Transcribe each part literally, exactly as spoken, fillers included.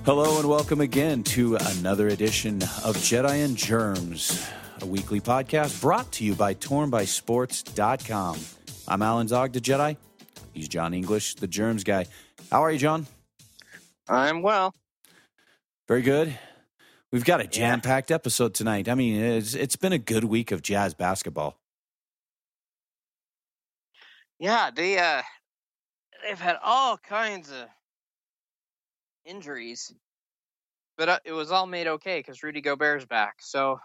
Hello and welcome again to another edition of Jedi and Germs, a weekly podcast brought to you by torn by sports dot com. I'm Alan Zog, the Jedi. He's John English, the Germs guy. How are you, John? I'm well. Very good. We've got a jam-packed episode tonight. I mean, it's, it's been a good week of Jazz basketball. Yeah, they, uh, they've had all kinds of injuries, but uh, it was all made okay because Rudy Gobert's back. So,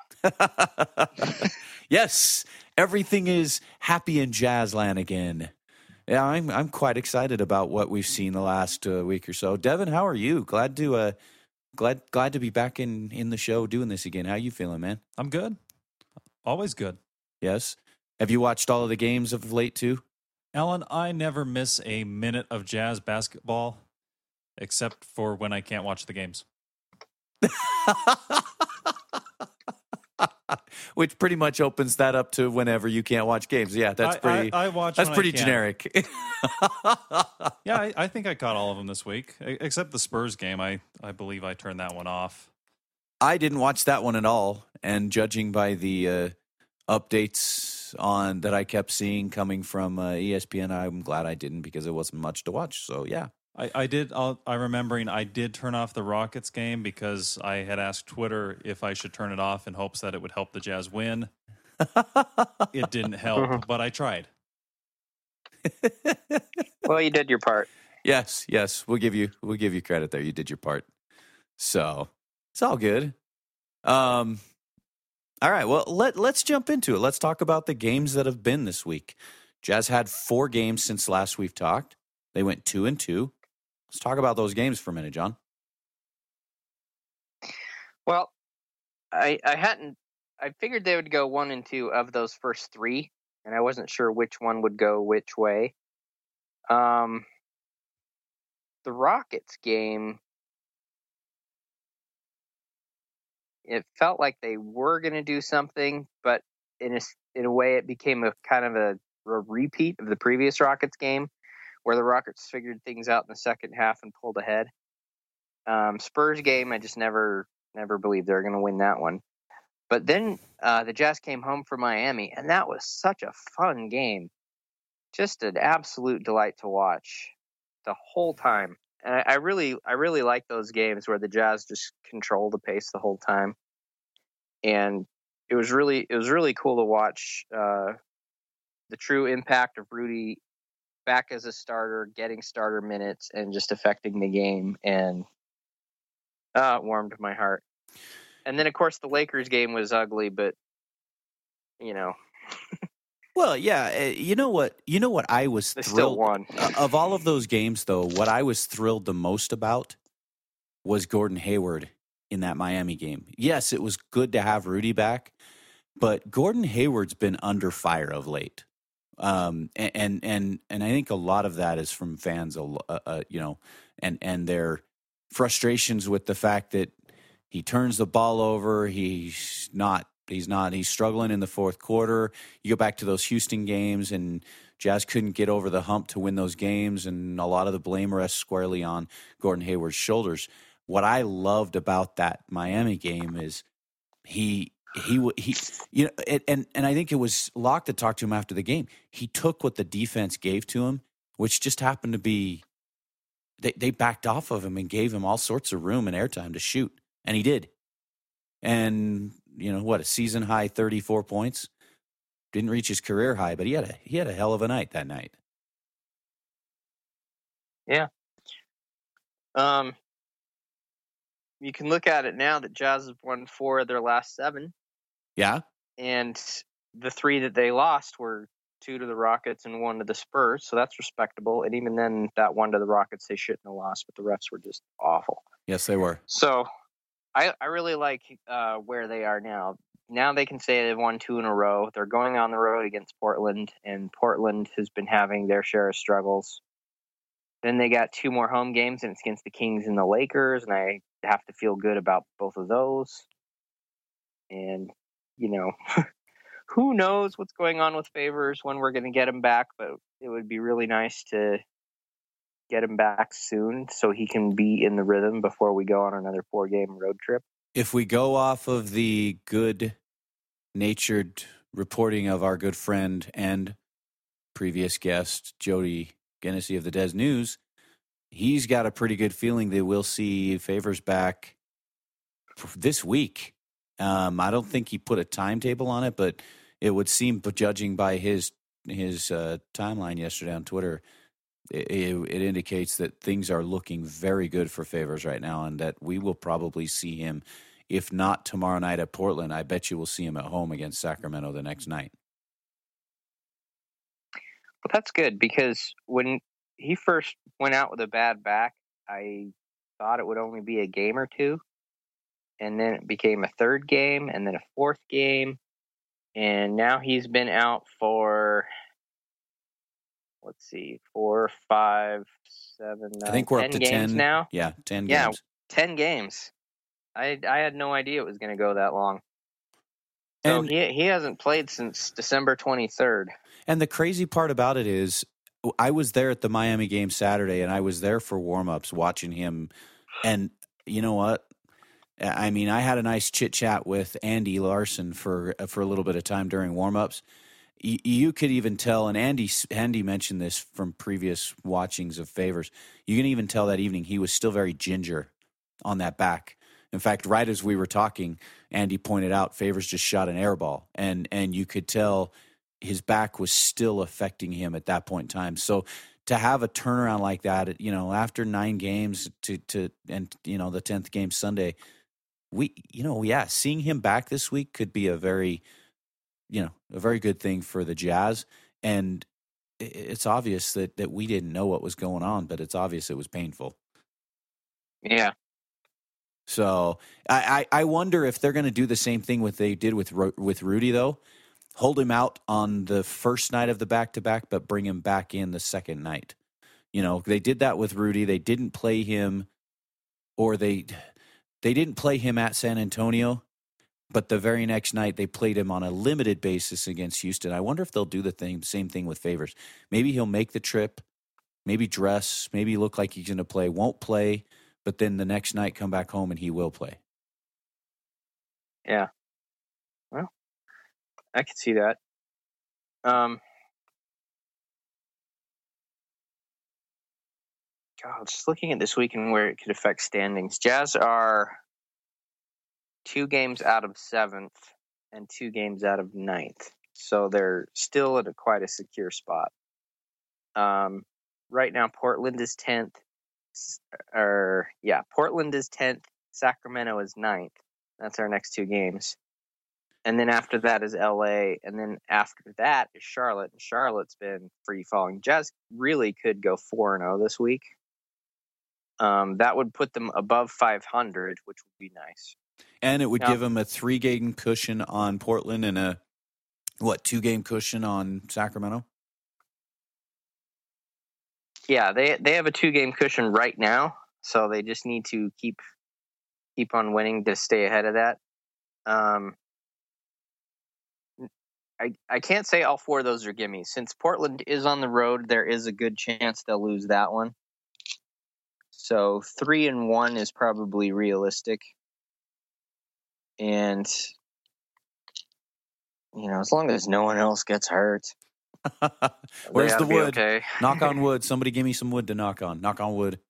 yes, everything is happy in Jazzland again. Yeah, I'm I'm quite excited about what we've seen the last uh, week or so. Devin, how are you? Glad to uh, glad glad to be back in, in the show doing this again. How you feeling, man? I'm good. Always good. Yes. Have you watched all of the games of late too? Alan, I never miss a minute of Jazz basketball except for when I can't watch the games. Which pretty much opens that up to whenever you can't watch games. Yeah, that's I, pretty. I, I watch. That's when pretty I can. generic. Yeah, I, I think I caught all of them this week, except the Spurs game. I, I believe I turned that one off. I didn't watch that one at all, and judging by the uh, updates on that I kept seeing coming from uh, E S P N, I'm glad I didn't because it wasn't much to watch. So yeah. I, I did. I'll, I'm remembering I did turn off the Rockets game because I had asked Twitter if I should turn it off in hopes that it would help the Jazz win. It didn't help, but I tried. well, you did your part. Yes, yes, we'll give you we'll give you credit there. You did your part. So it's all good. Um, all right. Well, let let's jump into it. Let's talk about the games that have been this week. Jazz had four games since last we've talked. They went two and two. Let's talk about those games for a minute, John. Well, I I hadn't. I figured they would go one and two of those first three, and I wasn't sure which one would go which way. Um, the Rockets game, it felt like they were going to do something, but in a in a way, it became a kind of a, a repeat of the previous Rockets game, where the Rockets figured things out in the second half and pulled ahead. Um, Spurs game, I just never never believed they were going to win that one. But then uh, the Jazz came home for Miami, and that was such a fun game. Just an absolute delight to watch the whole time. And I, I really, I really like those games where the Jazz just control the pace the whole time. And it was really, it was really cool to watch uh, the true impact of Rudy back as a starter, getting starter minutes, and just affecting the game. And uh, it warmed my heart. And then, of course, the Lakers game was ugly, but, you know. Well, yeah, uh, you know what? You know what I was They thrilled still won. uh, of all of those games, though. What I was thrilled the most about was Gordon Hayward in that Miami game. Yes, it was good to have Rudy back, but Gordon Hayward's been under fire of late, um, and, and and and I think a lot of that is from fans, uh, uh, you know, and and their frustrations with the fact that he turns the ball over. He's not. He's not. He's struggling in the fourth quarter. You go back to those Houston games, and Jazz couldn't get over the hump to win those games, and a lot of the blame rests squarely on Gordon Hayward's shoulders. What I loved about that Miami game is he he he you know, it, and and I think it was Locke that talked to him after the game. He took what the defense gave to him, which just happened to be they they backed off of him and gave him all sorts of room and airtime to shoot, and he did. And you know what? A season high thirty-four points. Didn't reach his career high, but he had a he had a hell of a night that night. Yeah. Um. You can look at it now that Jazz have won four of their last seven. Yeah. And the three that they lost were two to the Rockets and one to the Spurs, so that's respectable. And even then, that one to the Rockets, they shouldn't have lost, but the refs were just awful. Yes, they were. So I, I really like uh, where they are now. Now they can say they've won two in a row. They're going on the road against Portland, and Portland has been having their share of struggles. Then they got two more home games, and it's against the Kings and the Lakers, and I have to feel good about both of those. And, you know, who knows what's going on with Favors, when we're going to get him back, but it would be really nice to get him back soon so he can be in the rhythm before we go on another four-game road trip. If we go off of the good-natured reporting of our good friend and previous guest, Jody Genesi of the Des News, he's got a pretty good feeling that we'll see Favors back this week. Um, I don't think he put a timetable on it, but it would seem, but judging by his his uh, timeline yesterday on Twitter, it, it indicates that things are looking very good for Favors right now, and that we will probably see him, if not tomorrow night at Portland, I bet you we'll see him at home against Sacramento the next night. Well, that's good, because when he first went out with a bad back, I thought it would only be a game or two, and then it became a third game, and then a fourth game, and now he's been out for, let's see, four, five, seven, nine, I think we're ten up to games ten now. Yeah, ten Yeah, games. ten games. I I had no idea it was going to go that long. So And, he he hasn't played since December twenty-third. and the crazy part about it is, I was there at the Miami game Saturday, and I was there for warm-ups watching him. And you know what? I mean, I had a nice chit-chat with Andy Larson for for a little bit of time during warm-ups. You, you could even tell, and Andy Andy mentioned this from previous watchings of Favors, you can even tell that evening he was still very ginger on that back. In fact, right as we were talking, Andy pointed out Favors just shot an air ball, and and you could tell his back was still affecting him at that point in time. So to have a turnaround like that, you know, after nine games to to and you know the tenth game Sunday, we you know yeah, seeing him back this week could be a very you know a very good thing for the Jazz. And it's obvious that that we didn't know what was going on, but it's obvious it was painful. Yeah. So I, I, I wonder if they're going to do the same thing what they did with with Rudy, though. Hold him out on the first night of the back-to-back, but bring him back in the second night. You know, they did that with Rudy. They didn't play him, or they they didn't play him at San Antonio, but the very next night they played him on a limited basis against Houston. I wonder if they'll do the thing, same thing with Favors. Maybe he'll make the trip, maybe dress, maybe look like he's going to play, won't play, but then the next night come back home and he will play. Yeah. Well, I could see that. Um, God, just looking at this week and where it could affect standings. Jazz are two games out of seventh and two games out of ninth. So they're still at a quite a secure spot. Um, right now, Portland is tenth. Or yeah, Portland is tenth. Sacramento is ninth. That's our next two games. And then after that is L A. And then after that is Charlotte. And Charlotte's been free falling. Jazz really could go four and oh this week. Um, that would put them above five hundred, which would be nice. And it would now, give them a three-game cushion on Portland and a, what, two-game cushion on Sacramento? Yeah, they they have a two-game cushion right now. So they just need to keep keep on winning to stay ahead of that. Um, I, I can't say all four of those are gimmies. Since Portland is on the road, there is a good chance they'll lose that one. So three and one is probably realistic. And, you know, as long as no one else gets hurt. Where's the wood? Okay. Knock on wood. Somebody give me some wood to knock on. Knock on wood.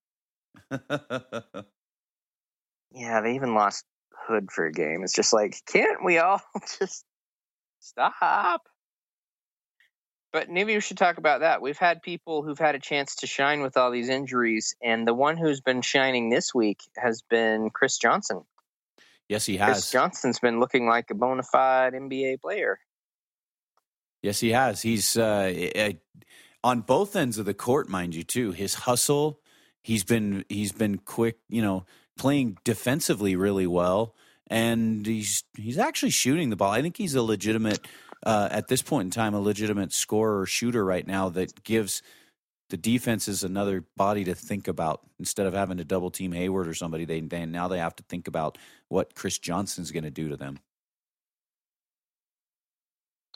Yeah, they even lost Hood for a game. It's just like, can't we all just stop? But maybe we should talk about that. We've had people who've had a chance to shine with all these injuries, and the one who's been shining this week has been Chris Johnson. Yes, he has. Chris Johnson's been looking like a bona fide N B A player. Yes, he has. He's uh, on both ends of the court, mind you, too. His hustle, he's been he's been quick, you know, playing defensively really well, and he's he's actually shooting the ball. I think he's a legitimate, uh, at this point in time, a legitimate scorer or shooter right now that gives the defenses another body to think about. Instead of having to double team Hayward or somebody, they, they now they have to think about what Chris Johnson's going to do to them.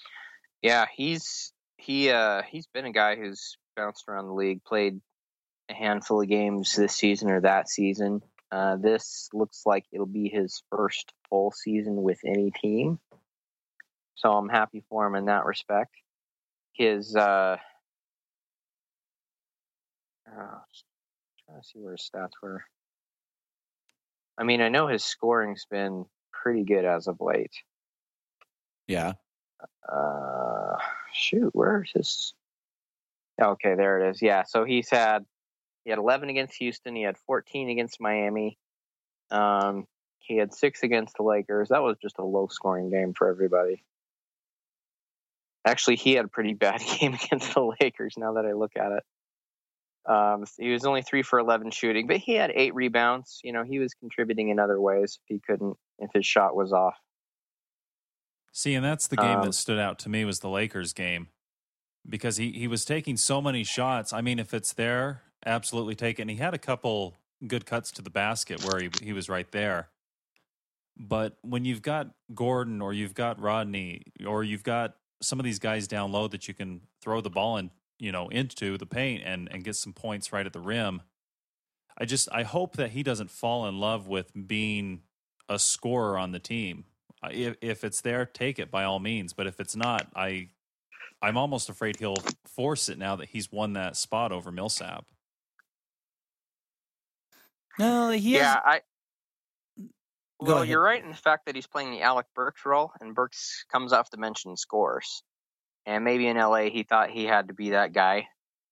Yeah, he's he uh, he's been a guy who's bounced around the league, played a handful of games this season or that season. Uh, this looks like it'll be his first full season with any team. So I'm happy for him in that respect. His, uh, uh trying to see where his stats were. I mean, I know his scoring's been pretty good as of late. Yeah. Uh, shoot, where's his? Okay, there it is. Yeah, so he's had he had eleven against Houston. He had fourteen against Miami. Um, he had six against the Lakers. That was just a low-scoring game for everybody. Actually, he had a pretty bad game against the Lakers. Now that I look at it. Um, he was only three for eleven shooting, but he had eight rebounds. You know, he was contributing in other ways if he couldn't, if his shot was off. See, and that's the game Um, that stood out to me was the Lakers game because he, he was taking so many shots. I mean, if it's there, absolutely take it. And he had a couple good cuts to the basket where he, he was right there. But when you've got Gordon or you've got Rodney or you've got some of these guys down low that you can throw the ball in, you know, into the paint and, and get some points right at the rim. I just, I hope that he doesn't fall in love with being a scorer on the team. If, if it's there, take it by all means. But if it's not, I, I'm almost afraid he'll force it now that he's won that spot over Millsap. No, he yeah, has, I. Go Well, ahead. you're right in the fact that he's playing the Alec Burks role, and Burks comes off the bench and scores. And maybe in L A he thought he had to be that guy,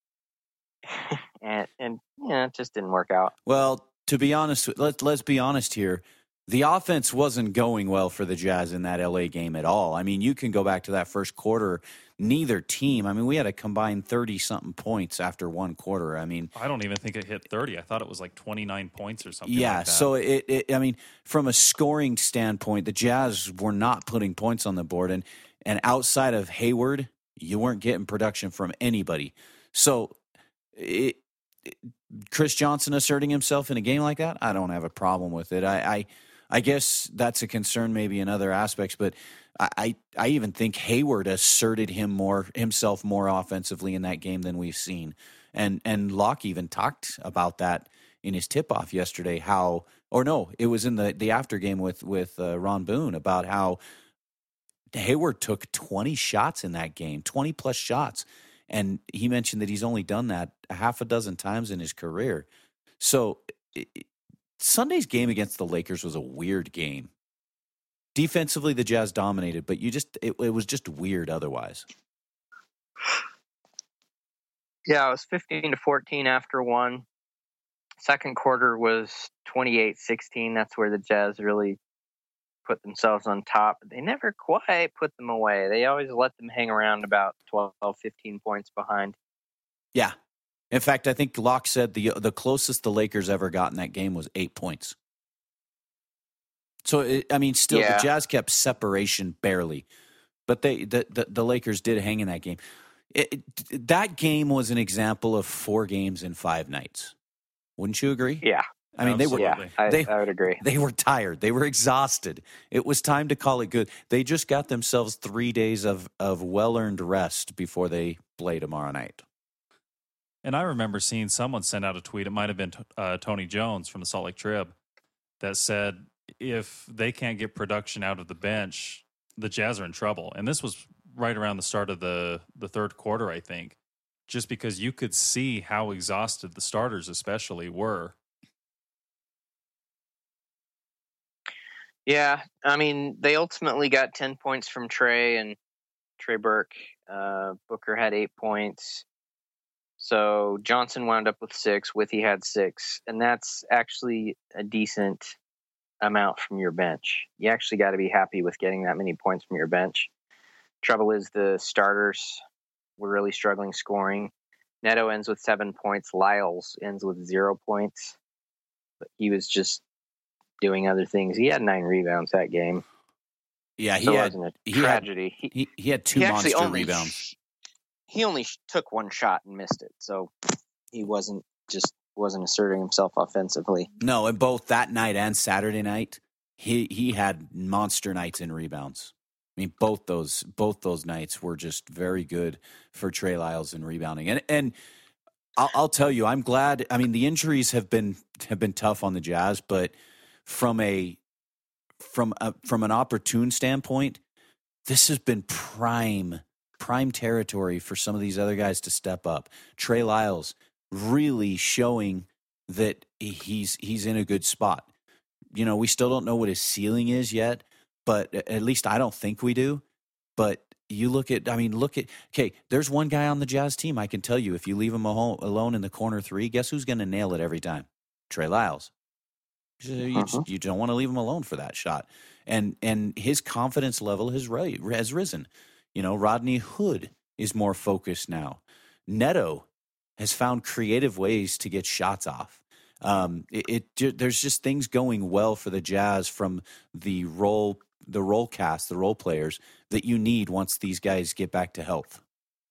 and and yeah, it just didn't work out. Well, to be honest, let's let's be honest here. The offense wasn't going well for the Jazz in that L A game at all. I mean, you can go back to that first quarter. Neither team. I mean, we had a combined thirty something points after one quarter. I mean, I don't even think it hit thirty. I thought it was like twenty-nine points or something. yeah. like that. So it, it. I mean, from a scoring standpoint, the Jazz were not putting points on the board, and and outside of Hayward, you weren't getting production from anybody. So, it, it, Chris Johnson asserting himself in a game like that, I don't have a problem with it. I, I, I guess that's a concern maybe in other aspects, but I, I, I even think Hayward asserted him more himself more offensively in that game than we've seen, and and Locke even talked about that in his tip off yesterday. How or no, it was in the the after game with with uh, Ron Boone about how Hayward took twenty shots in that game, twenty plus shots. And he mentioned that he's only done that a half a dozen times in his career. So it, Sunday's game against the Lakers was a weird game. Defensively, the Jazz dominated, but you just it, it was just weird otherwise. Yeah, it was fifteen to fourteen after one. Second quarter was twenty-eight sixteen. That's where the Jazz really put themselves on top. They never quite put them away. They always let them hang around about twelve, fifteen points behind. Yeah. In fact, I think Locke said the the closest the Lakers ever got in that game was eight points. So, it, I mean, still, Yeah. the Jazz kept separation barely. But they the, the, the Lakers did hang in that game. It, it, that game was an example of four games in five nights. Wouldn't you agree? Yeah. I mean, they were Yeah, I, they, I would agree. They were tired. They were exhausted. It was time to call it good. They just got themselves three days of, of well-earned rest before they play tomorrow night. And I remember seeing someone send out a tweet, it might have been uh, Tony Jones from the Salt Lake Trib, that said if they can't get production out of the bench, the Jazz are in trouble. And this was right around the start of the, the third quarter, I think, just because you could see how exhausted the starters especially were. Yeah, I mean, they ultimately got ten points from Trey and Trey Burke. Uh, Booker had eight points. So Johnson wound up with six. Withy had six. And that's actually a decent amount from your bench. You actually got to be happy with getting that many points from your bench. Trouble is the starters were really struggling scoring. Neto ends with seven points. Lyles ends with zero points. But he was just doing other things. He had nine rebounds that game. Yeah, he so had it wasn't a he tragedy. Had, he, he had two he actually monster only rebounds. sh- he only sh- took one shot and missed it. So he wasn't just wasn't asserting himself offensively. No, and both that night and Saturday night, he he had monster nights in rebounds. I mean, both those both those nights were just very good for Trey Lyles in rebounding. And and I'll, I'll tell you, I'm glad. I mean, the injuries have been have been tough on the Jazz, but from a from a, from an opportune standpoint, this has been prime prime territory for some of these other guys to step up. Trey Lyles really showing that he's he's in a good spot. You know, we still don't know what his ceiling is yet, but at least I don't think we do. But you look at, I mean, look at, okay, there's one guy on the Jazz team, I can tell you, if you leave him alone in the corner three, guess who's going to nail it every time? Trey Lyles. You, Uh-huh. just, you don't want to leave him alone for that shot. And and his confidence level has, has risen. You know, Rodney Hood is more focused now. Neto has found creative ways to get shots off. Um, it, it there's just things going well for the Jazz from the role the role cast, the role players that you need once these guys get back to health.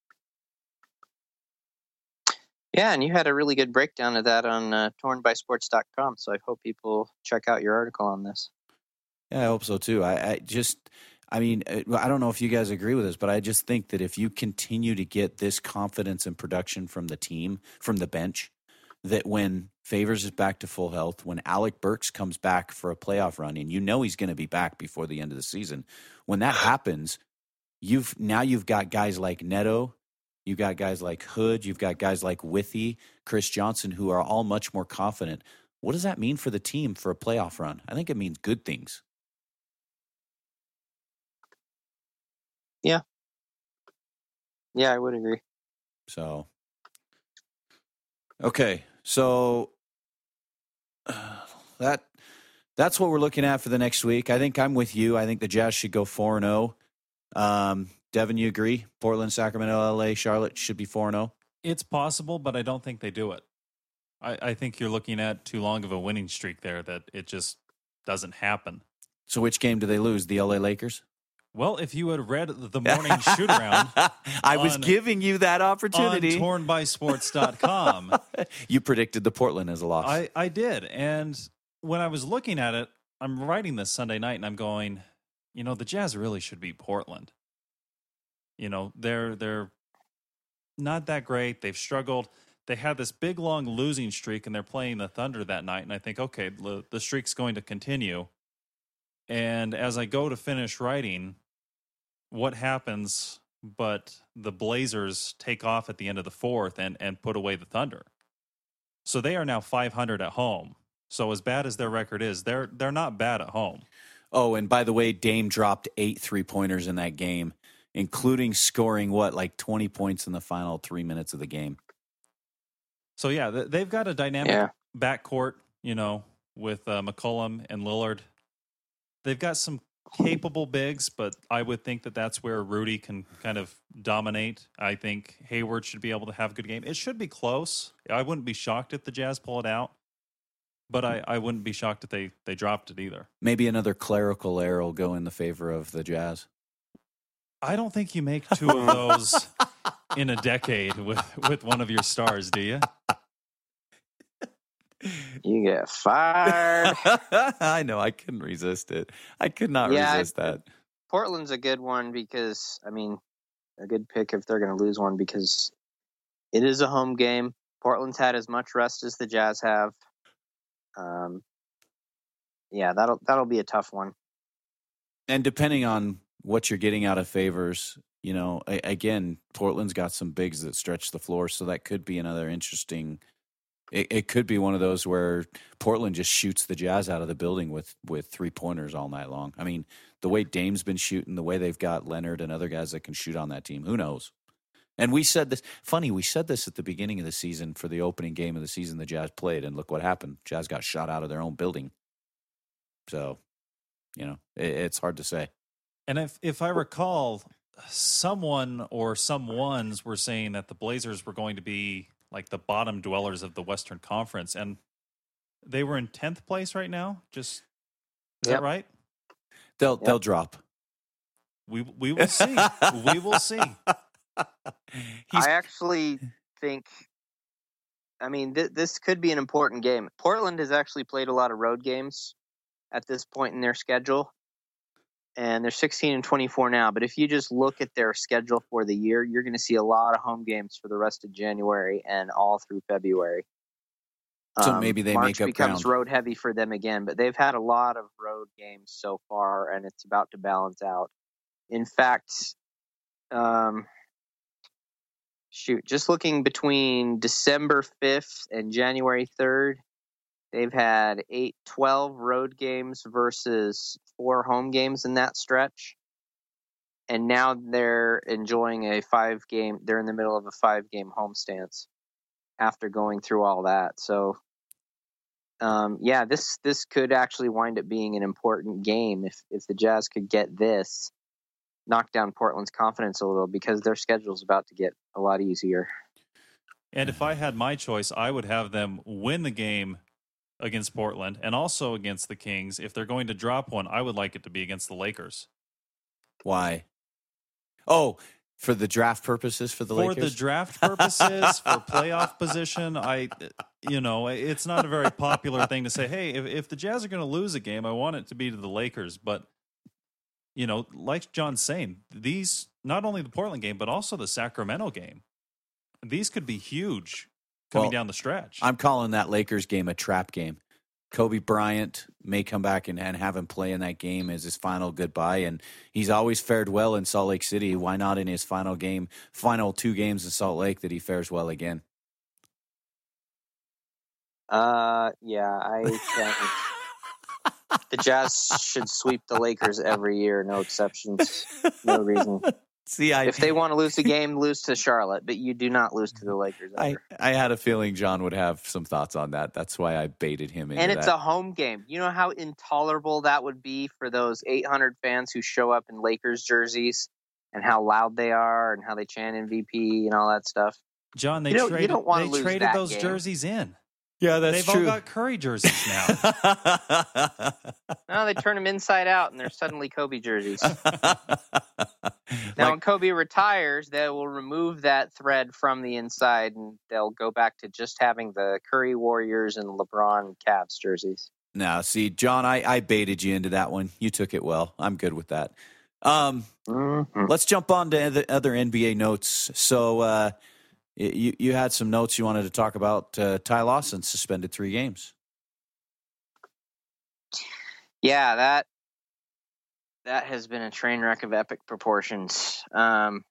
Yeah, and you had a really good breakdown of that on uh, torn by sports dot com, so I hope people check out your article on this. Yeah, I hope so too. I, I just, I mean, I don't know if you guys agree with this, but I just think that if you continue to get this confidence and production from the team, from the bench, that when Favors is back to full health, when Alec Burks comes back for a playoff run, and you know he's going to be back before the end of the season, when that happens, you've now you've got guys like Neto, you've got guys like Hood, you've got guys like Withy, Chris Johnson, who are all much more confident. What does that mean for the team for a playoff run? I think it means good things. Yeah. Yeah, I would agree. So, okay. So uh, that that's what we're looking at for the next week. I think I'm with you. I think the Jazz should go four and oh. Um, Devin, you agree? Portland, Sacramento, L A, Charlotte should be four and oh? It's possible, but I don't think they do it. I, I think you're looking at too long of a winning streak there that it just doesn't happen. So which game do they lose? The L A Lakers? Well, if you had read the morning shoot around, I was on, giving you that opportunity. On torn by sports dot com. You predicted the Portland as a loss. I, I did. And when I was looking at it, I'm writing this Sunday night and I'm going, you know, the Jazz really should beat Portland. You know, they're they're not that great. They've struggled. They had this big, long losing streak, and they're playing the Thunder that night. And I think, okay, the, the streak's going to continue. And as I go to finish writing, what happens but the Blazers take off at the end of the fourth and, and put away the Thunder. So they are now five hundred at home. So as bad as their record is, they're they're not bad at home. Oh, and by the way, Dame dropped eight three-pointers in that game, including scoring, what, like twenty points in the final three minutes of the game. So, yeah, they've got a dynamic yeah. backcourt, you know, with uh, McCollum and Lillard. They've got some capable bigs, but I would think that that's where Rudy can kind of dominate. I think Hayward should be able to have a good game. It should be close. I wouldn't be shocked if the Jazz pull it out, but I, I wouldn't be shocked if they, they dropped it either. Maybe another clerical error will go in the favor of the Jazz. I don't think you make two of those in a decade with, with one of your stars, do you? You get fired. I know. I couldn't resist it. I could not yeah, resist that. Portland's a good one because, I mean, a good pick if they're going to lose one because it is a home game. Portland's had as much rest as the Jazz have. Um, yeah, that'll that'll be a tough one. And depending on what you're getting out of Favors, you know, again, Portland's got some bigs that stretch the floor, so that could be another interesting. It, it could be one of those where Portland just shoots the Jazz out of the building with, with three-pointers all night long. I mean, the way Dame's been shooting, the way they've got Leonard and other guys that can shoot on that team, who knows? And we said this, funny, we said this at the beginning of the season for the opening game of the season the Jazz played, and look what happened. Jazz got shot out of their own building. So, you know, it, it's hard to say. And if, if I recall, someone or some ones were saying that the Blazers were going to be like the bottom dwellers of the Western Conference, and they were in tenth place right now. Just is yep. that right? They'll yep. they'll drop. We we will see. we will see. He's... I actually think. I mean, th- this could be an important game. Portland has actually played a lot of road games at this point in their schedule, and they're sixteen and twenty-four now. But if you just look at their schedule for the year, you're going to see a lot of home games for the rest of January and all through February. So Um, maybe they March make up becomes ground. road heavy for them again, but they've had a lot of road games so far, and it's about to balance out. In fact, um, shoot, just looking between December fifth and January third, they've had eight, twelve road games versus four home games in that stretch. And now they're enjoying a five game, they're in the middle of a five game homestands after going through all that. So, um, yeah, this, this could actually wind up being an important game if, if the Jazz could get this, knock down Portland's confidence a little, because their schedule's about to get a lot easier. And if I had my choice, I would have them win the game against Portland and also against the Kings. If they're going to drop one, I would like it to be against the Lakers. Why? Oh, for the draft purposes for the for Lakers? For the draft purposes, for playoff position, I, you know, it's not a very popular thing to say, hey, if, if the Jazz are going to lose a game, I want it to be to the Lakers. But, you know, like John's saying, these, not only the Portland game, but also the Sacramento game, these could be huge coming Well, down the stretch. I'm calling that Lakers game a trap game. Kobe Bryant may come back and, and have him play in that game as his final goodbye, and he's always fared well in Salt Lake City. Why not in his final game, final two games in Salt Lake, that he fares well again? Uh, yeah, I think the Jazz should sweep the Lakers every year, no exceptions, no reason. See, I, if they want to lose a game, lose to Charlotte, but you do not lose to the Lakers ever. I, I had a feeling John would have some thoughts on that. That's why I baited him into And it's that. a home game. You know how intolerable that would be for those eight hundred fans who show up in Lakers jerseys, and how loud they are and how they chant M V P and all that stuff. John, they you don't, traded, you don't want they to lose traded that those game. jerseys in. Yeah, that's They've true. all got Curry jerseys now. No, they turn them inside out, and they're suddenly Kobe jerseys. Now, like, when Kobe retires, they will remove that thread from the inside, and they'll go back to just having the Curry Warriors and LeBron Cavs jerseys. Now, see, John, I, I baited you into that one. You took it well. I'm good with that. Um, mm-hmm. Let's jump on to the other N B A notes. So uh, you, you had some notes you wanted to talk about. Uh, Ty Lawson suspended three games. Yeah, that that has been a train wreck of epic proportions. Um,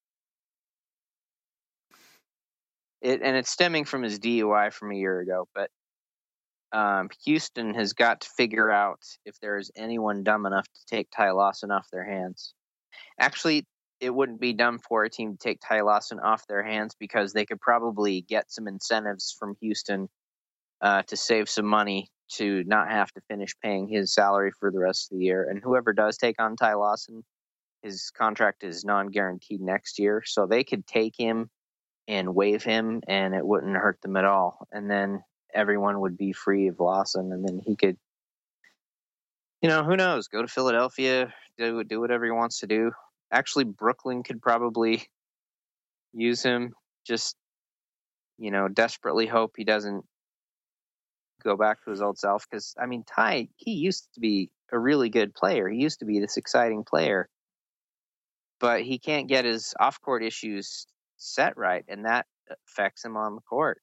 it and it's stemming from his D U I from a year ago. But um, Houston has got to figure out if there is anyone dumb enough to take Ty Lawson off their hands. Actually, it wouldn't be dumb for a team to take Ty Lawson off their hands, because they could probably get some incentives from Houston uh, to save some money to not have to finish paying his salary for the rest of the year. And whoever does take on Ty Lawson, his contract is non-guaranteed next year. So they could take him and waive him, and it wouldn't hurt them at all. And then everyone would be free of Lawson, and then he could, you know, who knows, go to Philadelphia, do, do whatever he wants to do. Actually, Brooklyn could probably use him. Just, you know, desperately hope he doesn't go back to his old self. Because, I mean, Ty, he used to be a really good player. He used to be this exciting player. But he can't get his off-court issues set right, and that affects him on the court.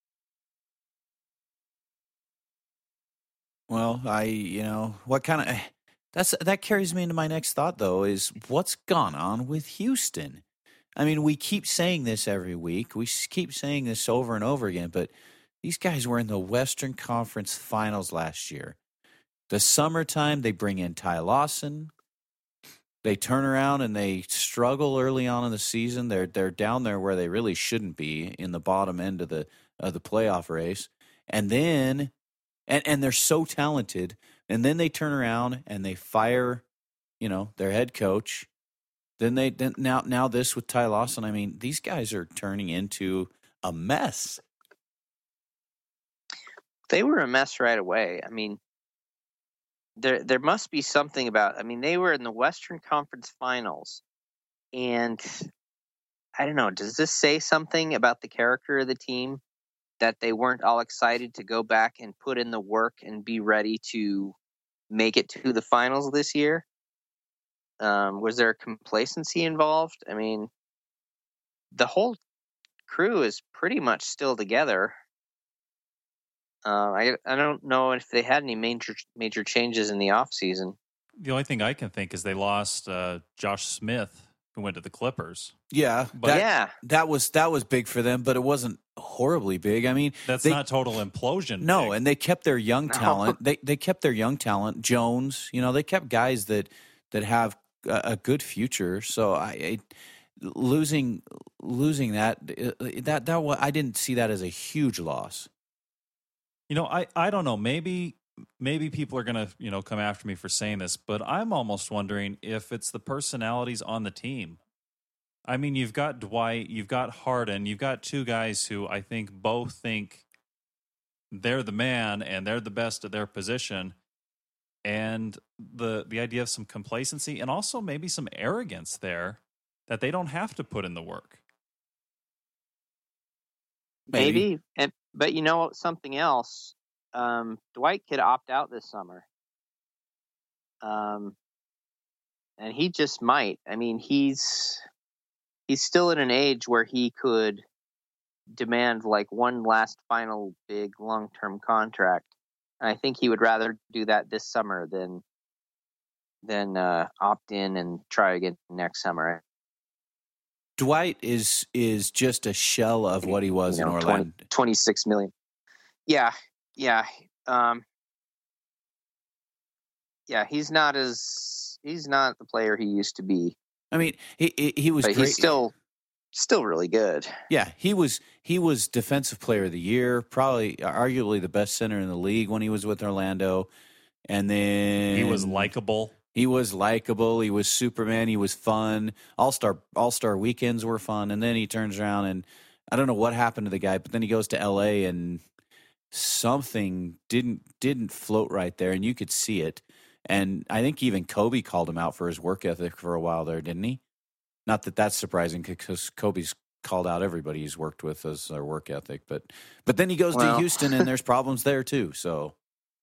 Well, I, you know, what kind of... That's that carries me into my next thought, though, is what's gone on with Houston? I mean, we keep saying this every week. We keep saying this over and over again, but these guys were in the Western Conference Finals last year. The summertime, they bring in Ty Lawson. They turn around and they struggle early on in the season. They're they're down there where they really shouldn't be, in the bottom end of the of the playoff race. And then, and and they're so talented. And then they turn around and they fire, you know, their head coach. Then they then now now this with Ty Lawson. I mean, these guys are turning into a mess. They were a mess right away. I mean, there there must be something about. I mean, they were in the Western Conference Finals, and I don't know. Does this say something about the character of the team, that they weren't all excited to go back and put in the work and be ready to make it to the finals this year? Um, was there complacency involved? I mean, the whole crew is pretty much still together. Uh, I I don't know if they had any major major changes in the offseason. The only thing I can think is they lost uh, Josh Smith, who went to the Clippers. Yeah, But- that, yeah, that was that was big for them, but it wasn't horribly big. I mean, That's they, not total implosion. no, big. and they kept their young No. talent. They they kept their young talent. Jones, you know, they kept guys that that have a, a good future. So I, I losing losing that that that wa- I didn't see that as a huge loss. You know, I, I don't know. Maybe maybe people are gonna, you know, come after me for saying this, but I'm almost wondering if it's the personalities on the team. I mean, you've got Dwight, you've got Harden, you've got two guys who I think both think they're the man and they're the best at their position. And the the idea of some complacency and also maybe some arrogance there that they don't have to put in the work. Maybe. maybe. And but you know something else. Um, Dwight could opt out this summer. Um, and he just might. I mean, he's he's still at an age where he could demand like one last final big long term contract. And I think he would rather do that this summer than than uh, opt in and try again next summer. Dwight is is just a shell of what he was You know, in Orlando. twenty, twenty-six million. Yeah, yeah. Um, yeah, he's not as he's not the player he used to be. I mean, he he, he was But great. he's still still really good. Yeah, he was he was defensive player of the year, probably arguably the best center in the league when he was with Orlando. And then He was likable. He was likable. He was Superman. He was fun. All star All star weekends were fun. And then he turns around and I don't know what happened to the guy, but then he goes to L A and something didn't didn't float right there, and you could see it. And I think even Kobe called him out for his work ethic for a while there, didn't he? Not that that's surprising because Kobe's called out everybody he's worked with as their work ethic, but but then he goes Well. to Houston and there's problems there too. So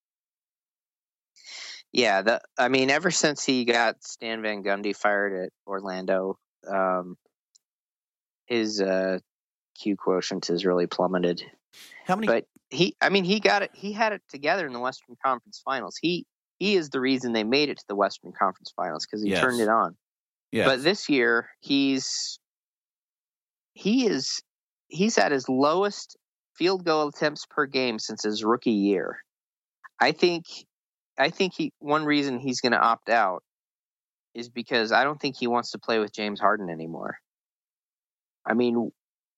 Yeah, the I mean, ever since he got Stan Van Gundy fired at Orlando, um, his uh, Q quotient has really plummeted. how many? But he, I mean, he got it. He had it together in the Western Conference Finals. He he is the reason they made it to the Western Conference Finals because he Yes. turned it on. yeah, But this year, he's he is he's at his lowest field goal attempts per game since his rookie year. I think I think he one reason he's going to opt out is because I don't think he wants to play with James Harden anymore. I mean,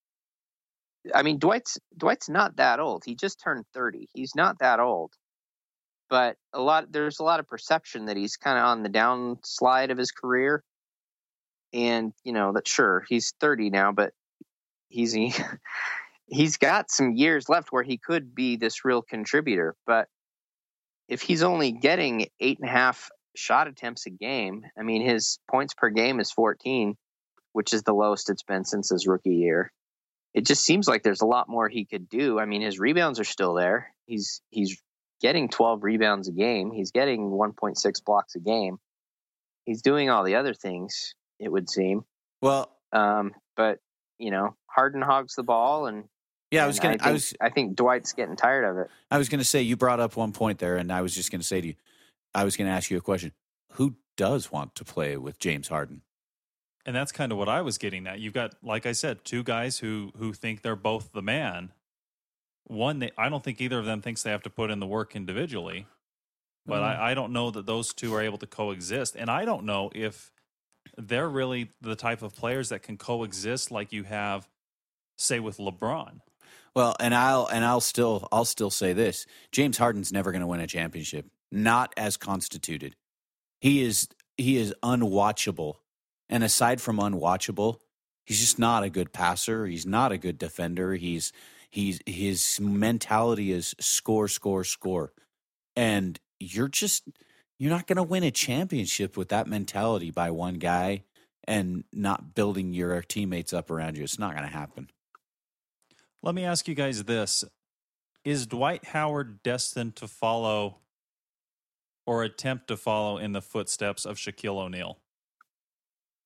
I mean Dwight's Dwight's not that old. He just turned thirty. He's not that old. But a lot there's a lot of perception that he's kind of on the downslide of his career. And, you know, that sure, he's thirty now, but he's he, he's got some years left where he could be this real contributor. But if he's only getting eight and a half shot attempts a game, I mean, his points per game is fourteen, which is the lowest it's been since his rookie year. It just seems like there's a lot more he could do. I mean, his rebounds are still there. He's he's getting twelve rebounds a game. He's getting one point six blocks a game. He's doing all the other things, it would seem. well, Um, but you know, Harden hogs the ball, and yeah, I was and gonna, I, think, I was, I think Dwight's getting tired of it. I was gonna say you brought up one point there, and I was just gonna say to you, I was gonna ask you a question: who does want to play with James Harden? And that's kind of what I was getting at. You've got, like I said, two guys who who think they're both the man. One, they, I don't think either of them thinks they have to put in the work individually. But Mm. I, I don't know that those two are able to coexist. And I don't know if they're really the type of players that can coexist like you have, say, with LeBron. Well, and I'll and I'll still I'll still say this: James Harden's never going to win a championship, not as constituted. He is he is unwatchable, and aside from unwatchable, he's just not a good passer. He's not a good defender. He's he's his mentality is score, score, score, and you're just you're not going to win a championship with that mentality by one guy and not building your teammates up around you. It's not going to happen. Let me ask you guys this. Is Dwight Howard destined to follow or attempt to follow in the footsteps of Shaquille O'Neal?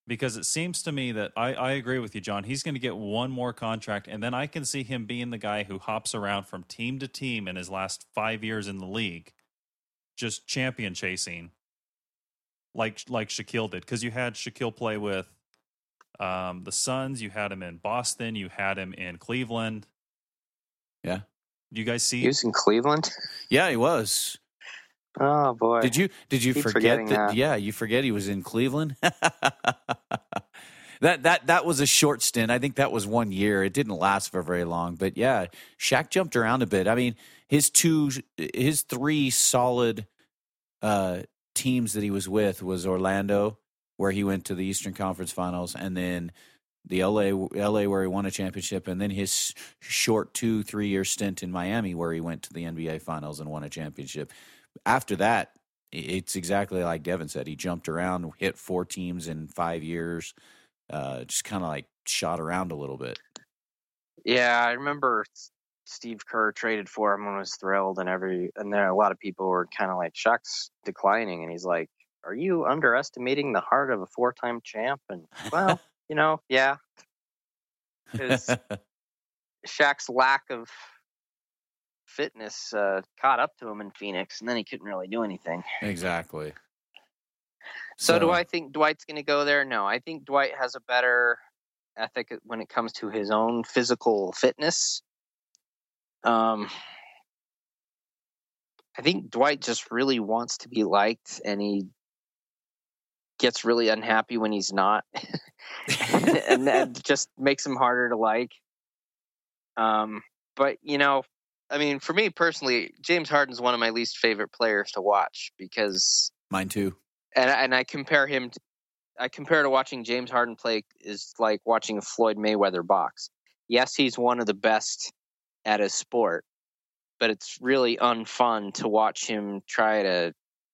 Because it seems to me that I, I agree with you, John. He's going to get one more contract, and then I can see him being the guy who hops around from team to team in his last five years in the league, just champion chasing, like like Shaquille did. Because you had Shaquille play with um, the Suns, you had him in Boston, you had him in Cleveland. Yeah. You guys see? He was in Cleveland? Yeah, he was. Oh, boy. Did you did you Keep forget that, that? Yeah, you forget he was in Cleveland? that that that was a short stint. I think that was one year. It didn't last for very long. But yeah, Shaq jumped around a bit. I mean, his two his three solid uh, teams that he was with was Orlando, where he went to the Eastern Conference Finals, and then the L A L A where he won a championship, and then his short two, three year stint in Miami where he went to the N B A Finals and won a championship. After that, it's exactly like Devin said. He jumped around, hit four teams in five years, uh, just kind of like shot around a little bit. Yeah, I remember Steve Kerr traded for him and was thrilled, and every and there a lot of people were kind of like, Shaq's declining, and he's like, "Are you underestimating the heart of a four-time champ?" And well, you know, yeah, because Shaq's lack of fitness uh, caught up to him in Phoenix, and then he couldn't really do anything. Exactly. So, So do I think Dwight's going to go there? No, I think Dwight has a better ethic when it comes to his own physical fitness. Um, I think Dwight just really wants to be liked, and he gets really unhappy when he's not, and that just makes him harder to like. Um, but you know, I mean, for me personally, James Harden's one of my least favorite players to watch because mine too. And and I compare him, to, I compare to watching James Harden play is like watching a Floyd Mayweather box. Yes, he's one of the best at his sport, but it's really unfun to watch him try to,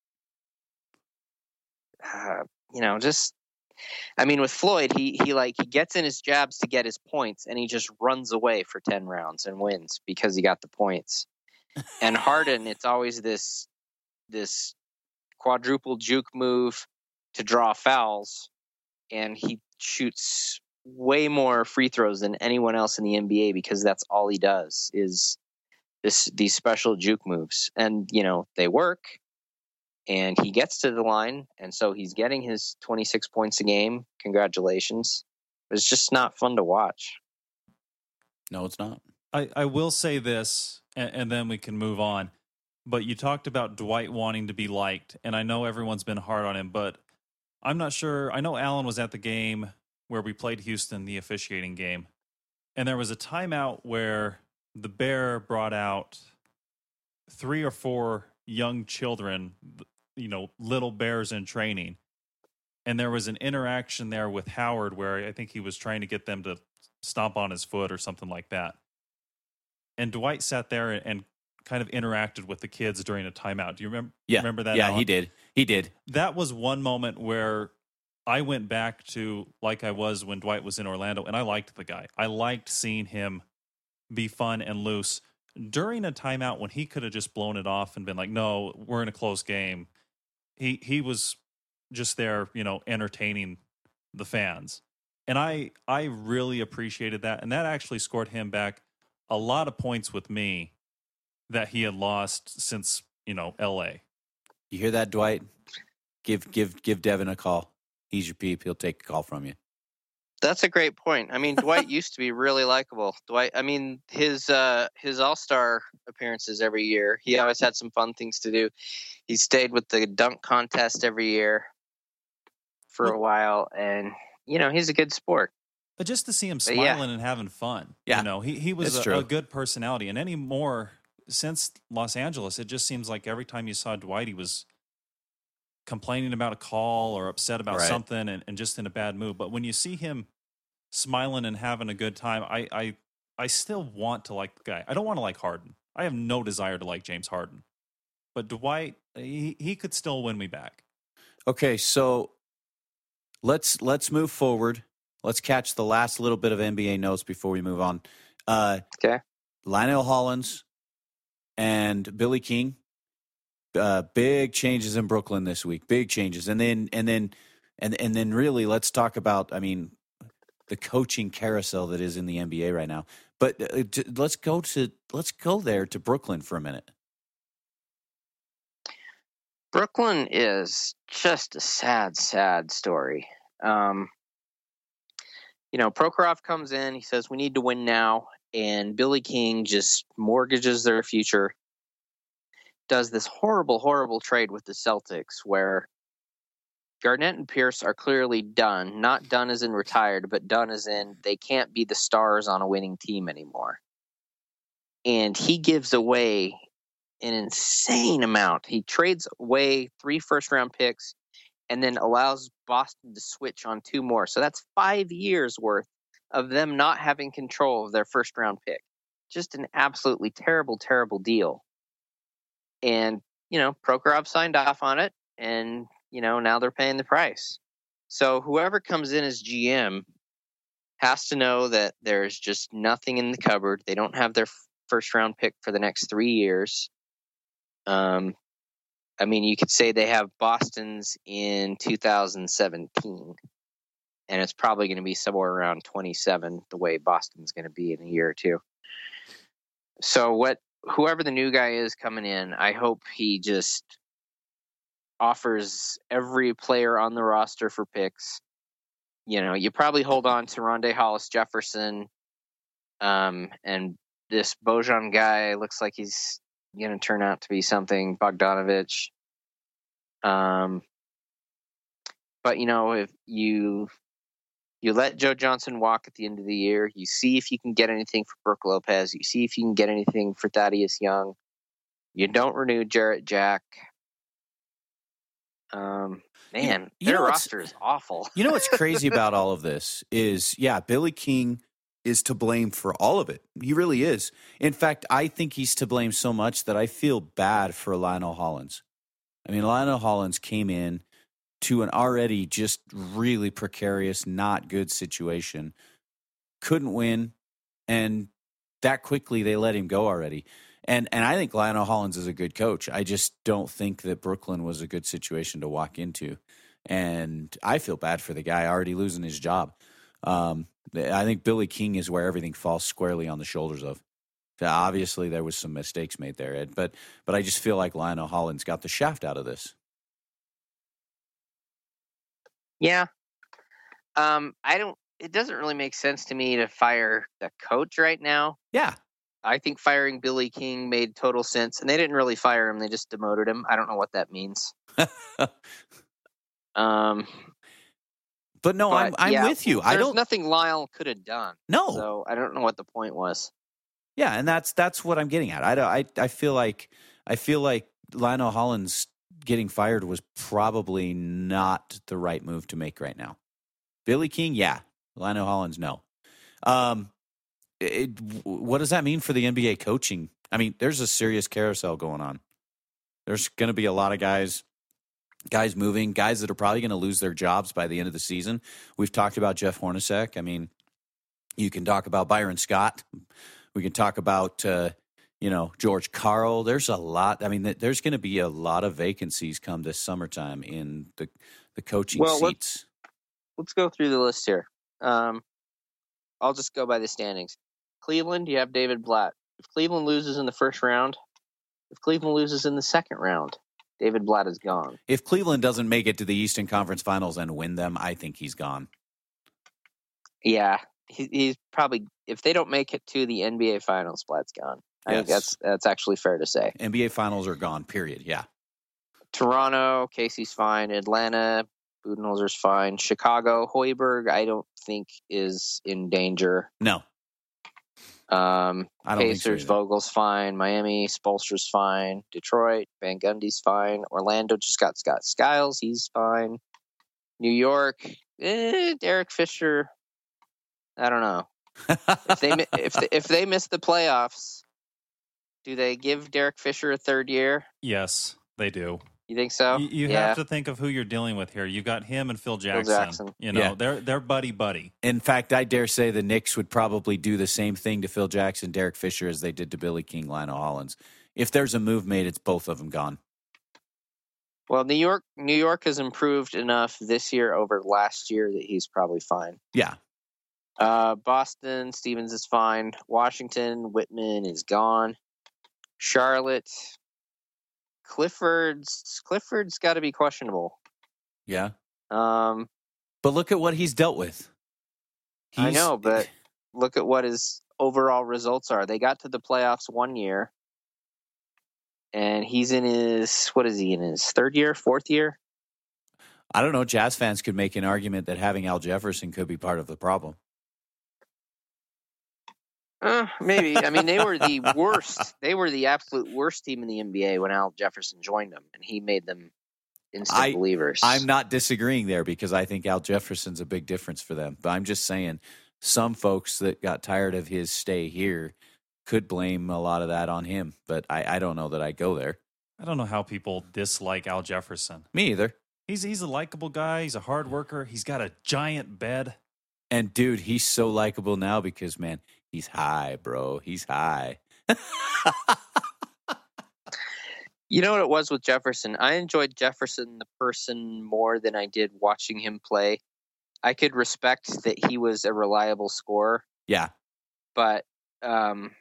uh, you know, just. I mean, with Floyd, he he like he gets in his jabs to get his points, and he just runs away for ten rounds and wins because he got the points. And Harden, it's always this this quadruple juke move to draw fouls, and he shoots way more free throws than anyone else in the N B A because that's all he does is this these special juke moves, and you know they work. And he gets to the line, and so he's getting his twenty-six points a game. Congratulations. It's just not fun to watch. No, it's not. I, I will say this, and, and then we can move on. But you talked about Dwight wanting to be liked, and I know everyone's been hard on him, but I'm not sure. I know Alan was at the game where we played Houston, the officiating game, and there was a timeout where the Bear brought out three or four young children, you know, little bears in training. And there was an interaction there with Howard where I think he was trying to get them to stomp on his foot or something like that. And Dwight sat there and kind of interacted with the kids during a timeout. Do you remember, yeah. remember that? Yeah, Alan? he did. He did. That was one moment where I went back to like I was when Dwight was in Orlando, and I liked the guy. I liked seeing him be fun and loose. During a timeout when he could have just blown it off and been like, no, we're in a close game, he he was just there, you know, entertaining the fans. And I I really appreciated that. And that actually scored him back a lot of points with me that he had lost since, you know, L A. You hear that, Dwight? Give give give Devin a call. He's your peep. He'll take a call from you. That's a great point. I mean, Dwight used to be really likable. Dwight, I mean, his uh, his All-Star appearances every year, he always had some fun things to do. He stayed with the dunk contest every year for a while, and, you know, he's a good sport. But just to see him But smiling yeah. and having fun, Yeah, you know, he, he was it's a, true. a good personality. And anymore, since Los Angeles, it just seems like every time you saw Dwight, he was complaining about a call or upset about Right. something and, and just in a bad mood. But when you see him smiling and having a good time, I, I I still want to like the guy. I don't want to like Harden. I have no desire to like James Harden. But Dwight, he, he could still win me back. Okay, so let's let's move forward. Let's catch the last little bit of N B A notes before we move on. Uh, Okay. Lionel Hollins and Billy King. Uh, big changes in Brooklyn this week. Big changes, and then and then And and then really, let's talk about, I mean, the coaching carousel that is in the N B A right now. But uh, t- let's go to let's go there to Brooklyn for a minute. Brooklyn is just a sad, sad story. Um, you know, Prokhorov comes in, he says, we need to win now. And Billy King just mortgages their future, does this horrible, horrible trade with the Celtics where Garnett and Pierce are clearly done. Not done as in retired, but done as in they can't be the stars on a winning team anymore. And he gives away an insane amount. He trades away three first-round picks and then allows Boston to switch on two more. So that's five years worth of them not having control of their first-round pick. Just an absolutely terrible, terrible deal. And, you know, Prokhorov signed off on it, and, you know, now they're paying the price. So whoever comes in as G M has to know that there's just nothing in the cupboard. They don't have their first-round pick for the next three years. Um, I mean, you could say they have Boston's in two thousand seventeen, and it's probably going to be somewhere around twenty-seven, the way Boston's going to be in a year or two. So what, whoever the new guy is coming in, I hope he just offers every player on the roster for picks. You know, you probably hold on to Rondae Hollis Jefferson, um, and this Bojan guy looks like he's going to turn out to be something, Bogdanovich. Um, but you know, if you you let Joe Johnson walk at the end of the year, you see if you can get anything for Brook Lopez, you see if you can get anything for Thaddeus Young. You don't renew Jarrett Jack. Um, man, you, you their know roster is awful. You know what's crazy about all of this is, yeah, Billy King is to blame for all of it. He really is. In fact, I think he's to blame so much that I feel bad for Lionel Hollins. I mean, Lionel Hollins came in to an already just really precarious, not good situation, couldn't win, and that quickly they let him go already. And and I think Lionel Hollins is a good coach. I just don't think that Brooklyn was a good situation to walk into. And I feel bad for the guy already losing his job. Um, I think Billy King is where everything falls squarely on the shoulders of. So obviously, there was some mistakes made there, Ed, but but I just feel like Lionel Hollins got the shaft out of this. Yeah. Um, I don't, it doesn't really make sense to me to fire the coach right now. Yeah. I think firing Billy King made total sense, and they didn't really fire him. They just demoted him. I don't know what that means. um, But no, but I'm I'm yeah, with you. I there's don't nothing Lyle could have done. No. So I don't know what the point was. Yeah, and that's that's what I'm getting at. I don't, I I feel like I feel like Lionel Hollins getting fired was probably not the right move to make right now. Billy King, yeah. Lionel Hollins, no. Um, it, what does that mean for the N B A coaching? I mean, there's a serious carousel going on. There's going to be a lot of guys, guys moving, guys that are probably going to lose their jobs by the end of the season. We've talked about Jeff Hornacek. I mean, you can talk about Byron Scott. We can talk about, uh, you know, George Karl. There's a lot. I mean, there's going to be a lot of vacancies come this summertime in the the coaching well, seats. Let's, let's go through the list here. Um, I'll just go by the standings. Cleveland, you have David Blatt. If Cleveland loses in the first round, if Cleveland loses in the second round, David Blatt is gone. If Cleveland doesn't make it to the Eastern Conference Finals and win them, I think he's gone. Yeah, he, he's probably, if they don't make it to the N B A Finals, Blatt's gone. I Yes. think that's that's actually fair to say. N B A Finals are gone, period. Yeah. Toronto, Casey's fine. Atlanta, Budenholzer's fine. Chicago, Hoiberg, I don't think is in danger. No. Um, I don't Pacers, think so either. Vogel's fine. Miami, Spolster's fine. Detroit, Van Gundy's fine. Orlando just got Scott Skiles. He's fine. New York, eh, Derek Fisher. I don't know. if they mi- if they, if they miss the playoffs, do they give Derek Fisher a third year? Yes, they do. You think so? You, you yeah. have to think of who you're dealing with here. You got him and Phil Jackson. Jackson. You know, Yeah. they're they're buddy buddy. In fact, I dare say the Knicks would probably do the same thing to Phil Jackson, Derek Fisher, as they did to Billy King, Lionel Hollins. If there's a move made, it's both of them gone. Well, New York, New York has improved enough this year over last year that he's probably fine. Yeah. Uh, Boston, Stevens is fine. Washington, Whitman is gone. Charlotte, Clifford's Clifford's got to be questionable. Yeah. Um, but look at what he's dealt with. He's, I know, but look at what his overall results are. They got to the playoffs one year, and he's in his, what is he, in his third year, fourth year? I don't know. Jazz fans could make an argument that having Al Jefferson could be part of the problem. Uh, maybe. I mean, they were the worst. They were the absolute worst team in the N B A when Al Jefferson joined them, and he made them instant I, believers. I'm not disagreeing there because I think Al Jefferson's a big difference for them. But I'm just saying some folks that got tired of his stay here could blame a lot of that on him. But I, I don't know that I go there. I don't know how people dislike Al Jefferson. Me either. He's he's a likable guy. He's a hard worker. He's got a giant bed. And, dude, he's so likable now because, man, he's high, bro. He's high. You know what it was with Jefferson? I enjoyed Jefferson, the person, more than I did watching him play. I could respect that he was a reliable scorer. Yeah. But um,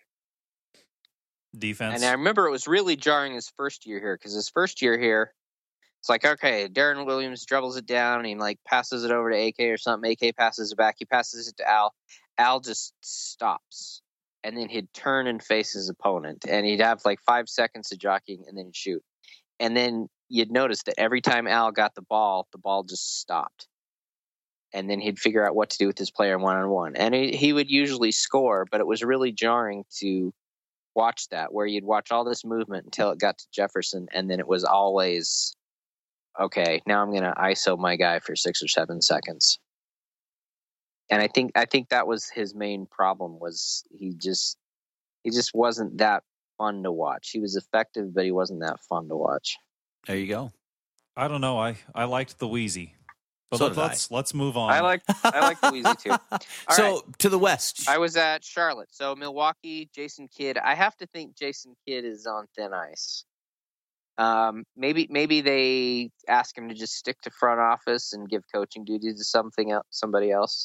defense. And I remember it was really jarring his first year here, because his first year here, it's like, okay, Darren Williams dribbles it down and he like passes it over to A K or something. A K passes it back. He passes it to Al. Al just stops. And then he'd turn and face his opponent. And he'd have like five seconds of jockeying and then he'd shoot. And then you'd notice that every time Al got the ball, the ball just stopped. And then he'd figure out what to do with his player one-on-one. And he, he would usually score, but it was really jarring to watch that, where you'd watch all this movement until it got to Jefferson. And then it was always, okay, now I'm going to I S O my guy for six or seven seconds. And I think I think that was his main problem, was he just he just wasn't that fun to watch. He was effective, but he wasn't that fun to watch. There you go. I don't know. I, I liked the Wheezy. But so let, let's let's move on. I like I like the Wheezy too. All so right. To the West. I was at Charlotte. So Milwaukee, Jason Kidd. I have to think Jason Kidd is on thin ice. Um, maybe maybe they ask him to just stick to front office and give coaching duties to something else, somebody else.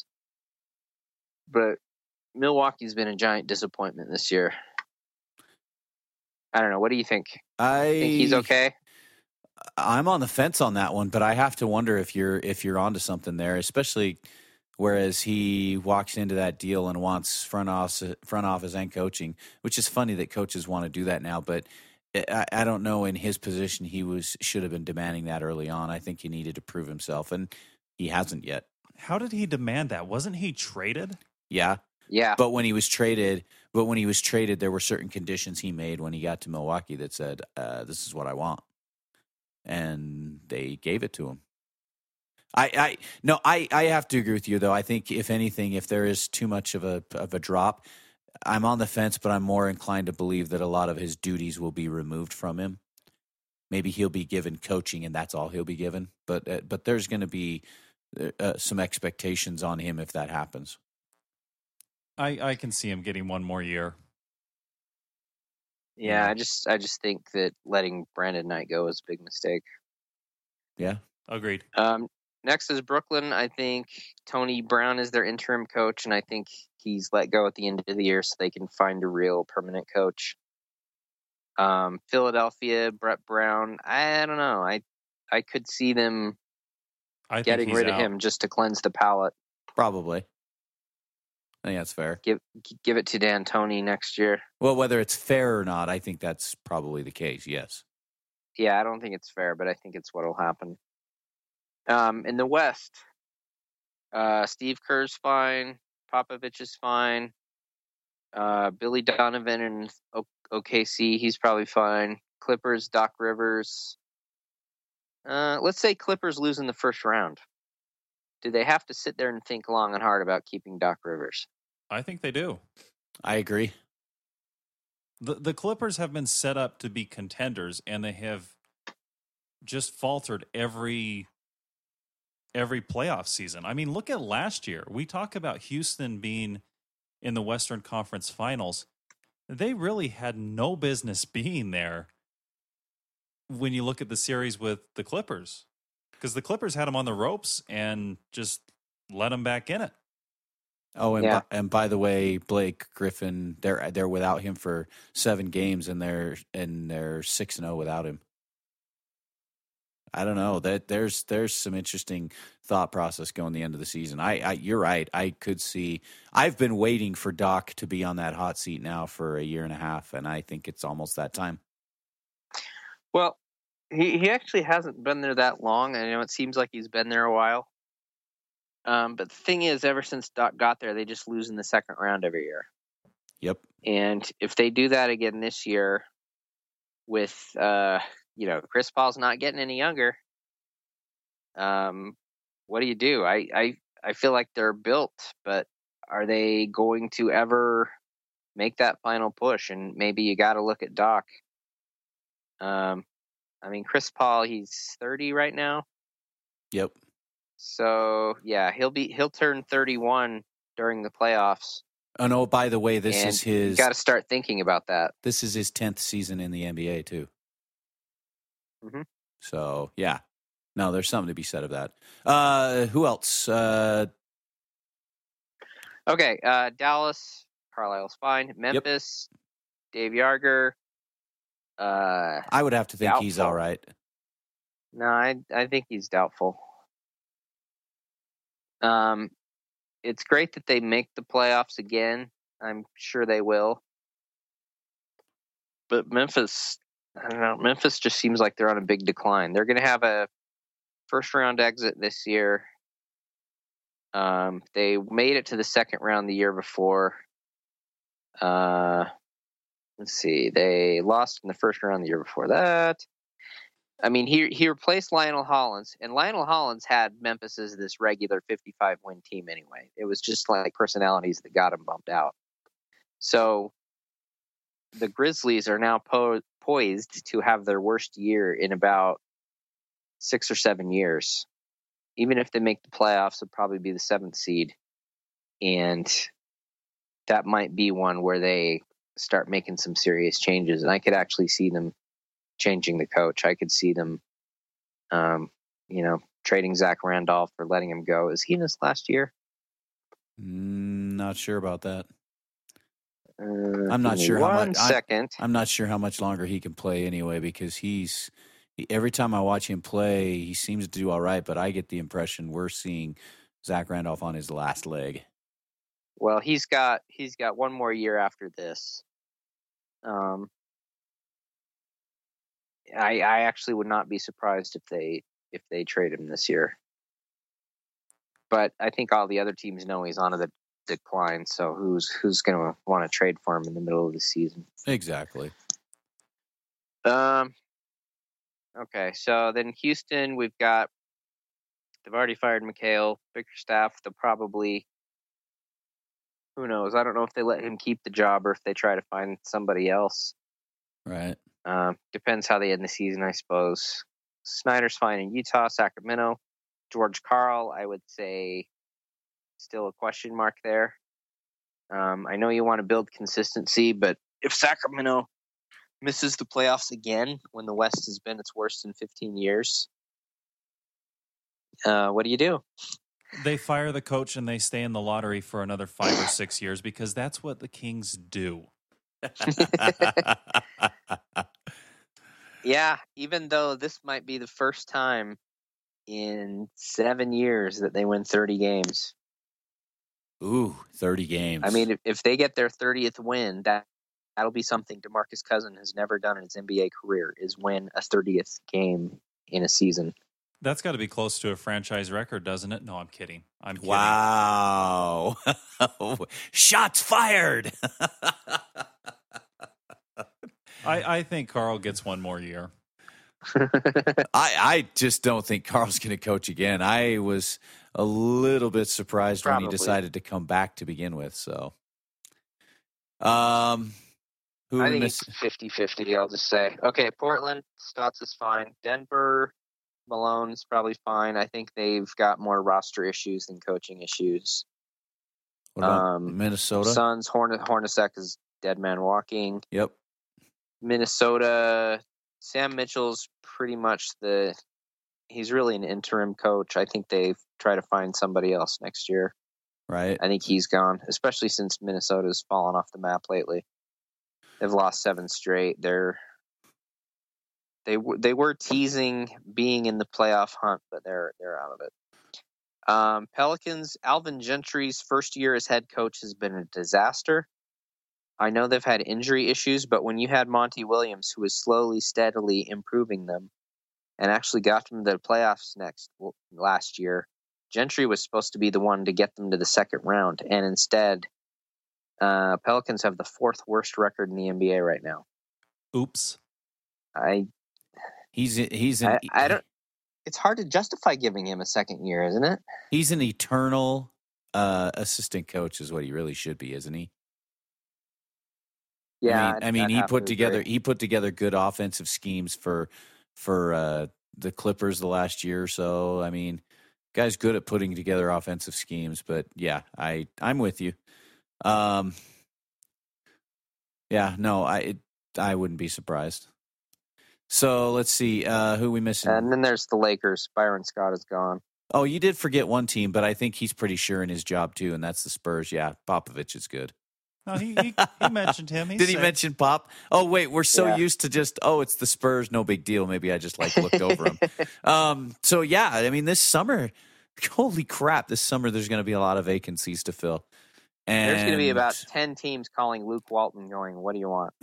But Milwaukee's been a giant disappointment this year. I don't know. What do you think? I think he's okay. I'm on the fence on that one, but I have to wonder if you're if you're onto something there, especially whereas he walks into that deal and wants front office, front office and coaching, which is funny that coaches want to do that now, but I, I don't know in his position he was should have been demanding that early on. I think he needed to prove himself, and he hasn't yet. How did he demand that? Wasn't he traded? Yeah. Yeah. But when he was traded, but when he was traded, there were certain conditions he made when he got to Milwaukee that said, uh, this is what I want. And they gave it to him. I, I no, I, I have to agree with you though. I think if anything, if there is too much of a of a drop, I'm on the fence, but I'm more inclined to believe that a lot of his duties will be removed from him. Maybe he'll be given coaching and that's all he'll be given. But uh, but there's going to be uh, some expectations on him if that happens. I, I can see him getting one more year. Yeah, yeah, I just I just think that letting Brandon Knight go is a big mistake. Yeah, agreed. Um, next is Brooklyn. I think Tony Brown is their interim coach, and I think he's let go at the end of the year so they can find a real permanent coach. Um, Philadelphia, Brett Brown. I don't know. I I could see them I getting rid out. of him just to cleanse the palate. Probably. I think that's fair. Give give it to D'Antoni next year. Well, whether it's fair or not, I think that's probably the case, yes. Yeah, I don't think it's fair, but I think it's what will happen. Um, in the West, uh, Steve Kerr's fine. Popovich is fine. Uh, Billy Donovan in o- O K C, he's probably fine. Clippers, Doc Rivers. Uh, let's say Clippers lose in the first round. Do they have to sit there and think long and hard about keeping Doc Rivers? I think they do. I agree. The the Clippers have been set up to be contenders, and they have just faltered every every playoff season. I mean, look at last year. We talk about Houston being in the Western Conference Finals. They really had no business being there. when you look at the series with the Clippers, because the Clippers had him on the ropes and just let him back in it. Oh, and Yeah. by, and by the way, Blake Griffin, they're they're without him for seven games, and they're and they're six and zero without him. I don't know that there's there's some interesting thought process going the end of the season. I, I you're right. I could see. I've been waiting for Doc to be on that hot seat now for a year and a half, and I think it's almost that time. Well, he he actually hasn't been there that long. I know it seems like he's been there a while. Um, but the thing is, ever since Doc got there, they just lose in the second round every year. Yep. And if they do that again this year, with uh, you know, Chris Paul's not getting any younger, um, what do you do? I, I I feel like they're built, but are they going to ever make that final push? And maybe you got to look at Doc. Um, I mean, Chris Paul, he's thirty right now. Yep. So yeah, he'll be he'll turn thirty-one during the playoffs. Oh no! By the way, this and is his. You got to start thinking about that. This is his tenth season in the N B A too. Mm-hmm. So yeah, no, there's something to be said of that. Uh, who else? Uh, okay, uh, Dallas, Carlisle's fine. Memphis, yep. Dave Yarger. Uh, I would have to think doubtful. He's all right. No, I I think he's doubtful. Um, it's great that they make the playoffs again. I'm sure they will. But Memphis, I don't know. Memphis just seems like they're on a big decline. They're going to have a first round exit this year. Um, they made it to the second round the year before. Uh, let's see. They lost in the first round the year before that. I mean, he he replaced Lionel Hollins, and Lionel Hollins had Memphis as this regular fifty-five win team anyway. It was just like personalities that got him bumped out. So the Grizzlies are now po- poised to have their worst year in about six or seven years. Even if they make the playoffs, it'll probably be the seventh seed. And that might be one where they start making some serious changes. And I could actually see them changing the coach. I could see them, um, you know, trading Zach Randolph or letting him go. Is he in his last year? Mm, not sure about that. Uh, I'm not sure one how much. Second. I, I'm not sure how much longer he can play anyway, because he's he, every time I watch him play, he seems to do all right. But I get the impression we're seeing Zach Randolph on his last leg. Well, he's got he's got one more year after this. Um, I I actually would not be surprised if they if they trade him this year. But I think all the other teams know he's on the decline. So who's who's going to want to trade for him in the middle of the season? Exactly. Um. Okay, so then Houston, we've got they've already fired McHale, Bickerstaff. They'll probably, who knows? I don't know if they let him keep the job or if they try to find somebody else. Right. Um, depends how they end the season, I suppose. Snyder's fine in Utah, Sacramento. George Karl, I would say, still a question mark there. Um, I know you want to build consistency, but if Sacramento misses the playoffs again when the West has been its worst in fifteen years, uh, what do you do? They fire the coach and they stay in the lottery for another five or six years because that's what the Kings do. Yeah, even though this might be the first time in seven years that they win thirty games. Ooh, thirty games. I mean, if, if they get their thirtieth win, that, that'll be something DeMarcus Cousins has never done in his N B A career, is win a thirtieth game in a season. That's got to be close to a franchise record, doesn't it? No, I'm kidding. I'm kidding. Wow. Shots fired. I, I think Karl gets one more year. I, I just don't think Karl's going to coach again. I was a little bit surprised Probably. when he decided to come back to begin with. So, um, who I think miss- it's fifty-fifty, I'll just say. Okay, Portland, Stotts is fine. Denver, Malone's probably fine. I think they've got more roster issues than coaching issues. What about um, Minnesota? Suns, Horn- Hornacek is dead man walking. Yep. Minnesota, Sam Mitchell's pretty much the he's really an interim coach. I think they try to find somebody else next year. Right. I think he's gone, especially since Minnesota's fallen off the map lately. They've lost seven straight. They're they they were teasing being in the playoff hunt, but they're they're out of it. Um, Pelicans, Alvin Gentry's first year as head coach has been a disaster. I know they've had injury issues, but when you had Monty Williams, who was slowly, steadily improving them and actually got them to the playoffs next last year, Gentry was supposed to be the one to get them to the second round. And instead, uh, Pelicans have the fourth worst record in the N B A right now. Oops. I He's he's an, I, I don't. It's hard to justify giving him a second year, isn't it? He's an eternal uh, assistant coach, is what he really should be, isn't he? Yeah, I mean, I mean he put together agree. he put together good offensive schemes for for uh, the Clippers the last year or so. I mean, guy's good at putting together offensive schemes, but yeah, I I'm with you. Um, yeah, no, I it, I wouldn't be surprised. So let's see, uh, who we missing? And then there's the Lakers. Byron Scott is gone. Oh, you did forget one team, but I think he's pretty sure in his job too, and that's the Spurs. Yeah, Popovich is good. No, he, he, he mentioned him. He's Did he sick. mention Pop? Oh, wait, we're so Yeah. used to just, oh, it's the Spurs, no big deal. Maybe I just like looked over him. Um, so, yeah, I mean, this summer, holy crap, this summer there's going to be a lot of vacancies to fill. And There's going to be about ten teams calling Luke Walton going, what do you want?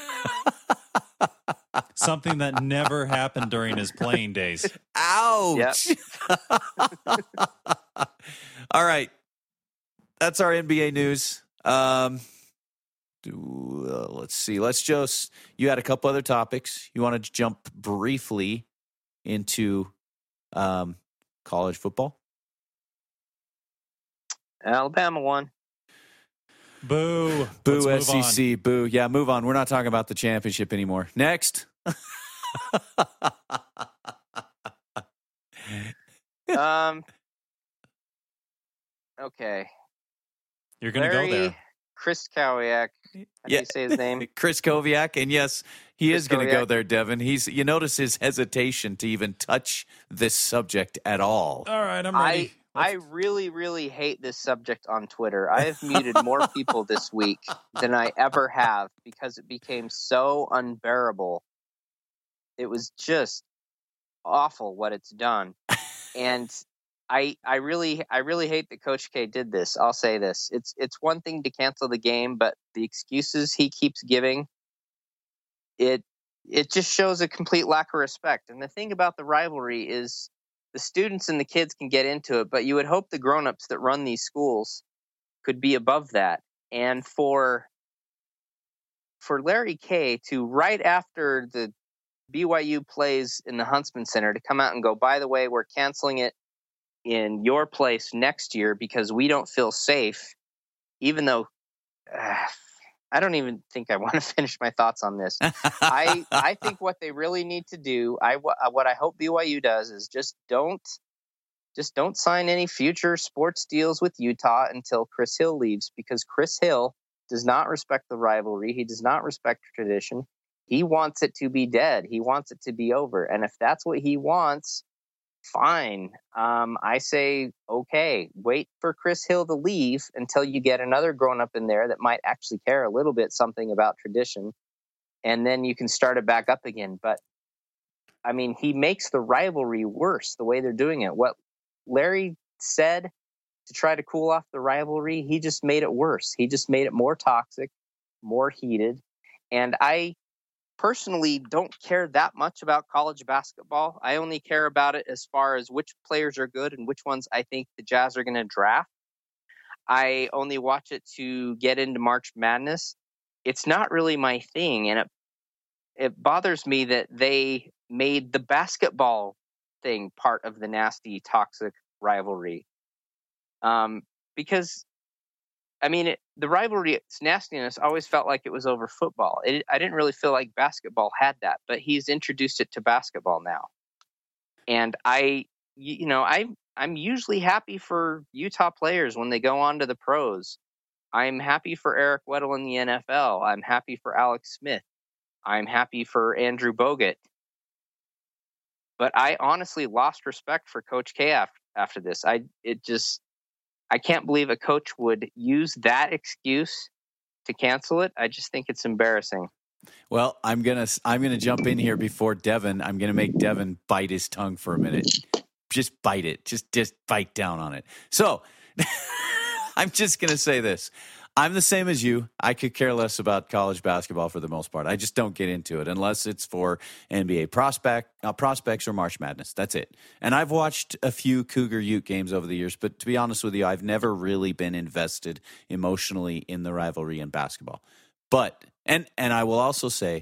Something that never happened during his playing days. Ouch. Yep. All right. That's our N B A news. Um, do, uh, let's see. Let's just, you had a couple other topics. You wanted to jump briefly into um, college football? Alabama won. Boo. Boo, Let's S E C. Boo. Yeah, move on. We're not talking about the championship anymore. Next. um. Okay. You're going to go there. Chris Kowiak. How do you say his name? Chris Kowiak. And yes, he Chris is going to go Kowiak. there, Devin. He's. You notice his hesitation to even touch this subject at all. All right, I'm ready. I, I really, really hate this subject on Twitter. I have muted more people this week than I ever have because it became so unbearable. It was just awful what it's done. And I I really I really hate that Coach K did this. I'll say this. It's it's one thing to cancel the game, but the excuses he keeps giving, it it just shows a complete lack of respect. And the thing about the rivalry is the students and the kids can get into it, but you would hope the grown-ups that run these schools could be above that. And for for Larry K to, right after the B Y U plays in the Huntsman Center, to come out and go, by the way, we're canceling it in your place next year because we don't feel safe, even though uh, I don't even think I want to finish my thoughts on this. I I think what they really need to do, I what I hope B Y U does is just don't just don't sign any future sports deals with Utah until Chris Hill leaves, because Chris Hill does not respect the rivalry. He does not respect tradition. He wants it to be dead. He wants it to be over. And if that's what he wants, fine. Um, I say, okay, wait for Chris Hill to leave until you get another grown-up in there that might actually care a little bit something about tradition, and then you can start it back up again. But, I mean, he makes the rivalry worse the way they're doing it. What Larry said to try to cool off the rivalry, he just made it worse. He just made it more toxic, more heated. And I personally don't care that much about college basketball. I only care about it as far as which players are good and which ones I think the Jazz are going to draft. I only watch it to get into March Madness. It's not really my thing, and it it bothers me that they made the basketball thing part of the nasty, toxic rivalry. Um, because I mean, it, the rivalry, its nastiness always felt like it was over football. It, I didn't really feel like basketball had that, but he's introduced it to basketball now. And I, you know, I, I'm usually happy for Utah players when they go on to the pros. I'm happy for Eric Weddle in the N F L. I'm happy for Alex Smith. I'm happy for Andrew Bogut but I honestly lost respect for Coach K after, after this. I it just I can't believe a coach would use that excuse to cancel it. I just think it's embarrassing. Well, I'm gonna I'm gonna jump in here before Devin. I'm gonna make Devin bite his tongue for a minute. Just bite it. Just just bite down on it. So I'm just gonna say this. I'm the same as you. I could care less about college basketball for the most part. I just don't get into it unless it's for N B A prospect uh, prospects or March Madness. That's it. And I've watched a few Cougar Ute games over the years, but to be honest with you, I've never really been invested emotionally in the rivalry in basketball. But and and I will also say,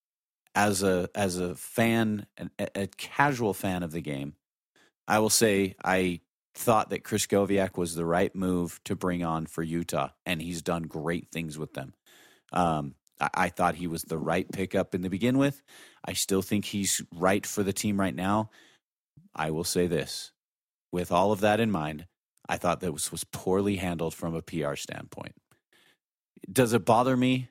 as a as a fan, a, a casual fan of the game, I will say I thought that Chris Goviak was the right move to bring on for Utah, and he's done great things with them. Um, I, I thought he was the right pickup in the begin with. I still think he's right for the team right now. I will say this. With all of that in mind, I thought that was, was poorly handled from a P R standpoint. Does it bother me?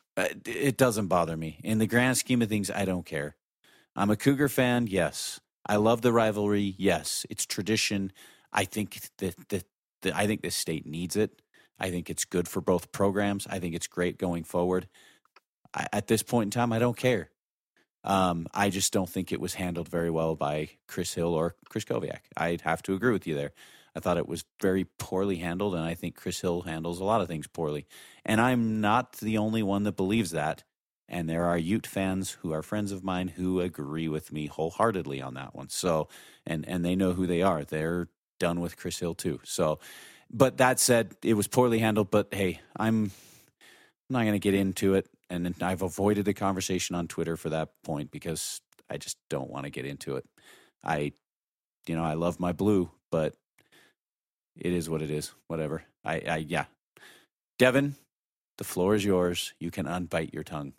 It doesn't bother me. In the grand scheme of things, I don't care. I'm a Cougar fan, yes. I love the rivalry, yes. It's tradition. I think that the, the I think this state needs it. I think it's good for both programs. I think it's great going forward. I, at this point in time, I don't care. Um, I just don't think it was handled very well by Chris Hill or Chris Goviak. I'd have to agree with you there. I thought it was very poorly handled, and I think Chris Hill handles a lot of things poorly. And I'm not the only one that believes that. And there are Ute fans who are friends of mine who agree with me wholeheartedly on that one. So, and and they know who they are. They're done with Chris Hill too. So, but that said, it was poorly handled. But hey, I'm, I'm not going to get into it. And I've avoided the conversation on Twitter for that point because I just don't want to get into it. I, you know, I love my blue, but it is what it is. Whatever. I, I yeah. Devin, the floor is yours. You can unbite your tongue.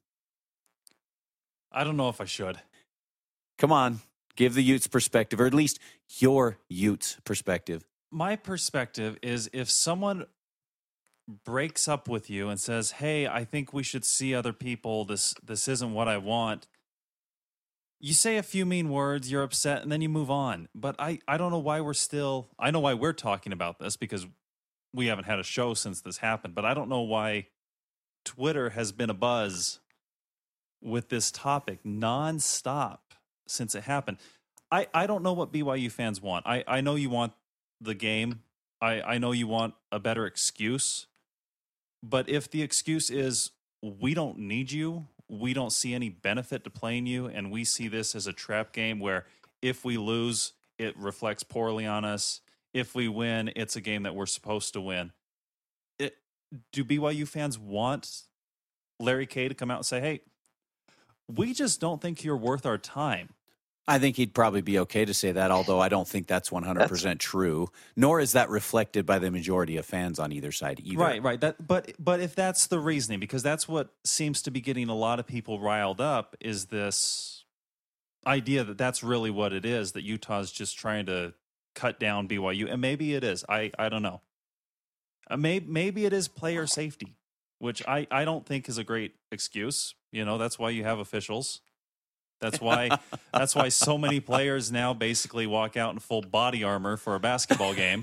I don't know if I should. Come on. Give the Utes perspective, or at least your Utes perspective. My perspective is if someone breaks up with you and says, hey, I think we should see other people. This this isn't what I want. You say a few mean words, you're upset, and then you move on. But I, I don't know why we're still... I know why we're talking about this because we haven't had a show since this happened, but I don't know why Twitter has been abuzz with this topic nonstop since it happened. I, I don't know what B Y U fans want. I, I know you want the game. I, I know you want a better excuse. But if the excuse is, we don't need you, we don't see any benefit to playing you, and we see this as a trap game where if we lose, it reflects poorly on us. If we win, it's a game that we're supposed to win. It, do B Y U fans want Larry K to come out and say, hey, we just don't think you're worth our time? I think he'd probably be okay to say that, although I don't think that's one hundred percent that's... true, nor is that reflected by the majority of fans on either side either. Right, right. That, but but if that's the reasoning, because that's what seems to be getting a lot of people riled up, is this idea that that's really what it is, that Utah's just trying to cut down B Y U. And maybe it is. I, I don't know. Uh, maybe, maybe it is player safety, which I, I don't think is a great excuse. You know, that's why you have officials. That's why that's why so many players now basically walk out in full body armor for a basketball game.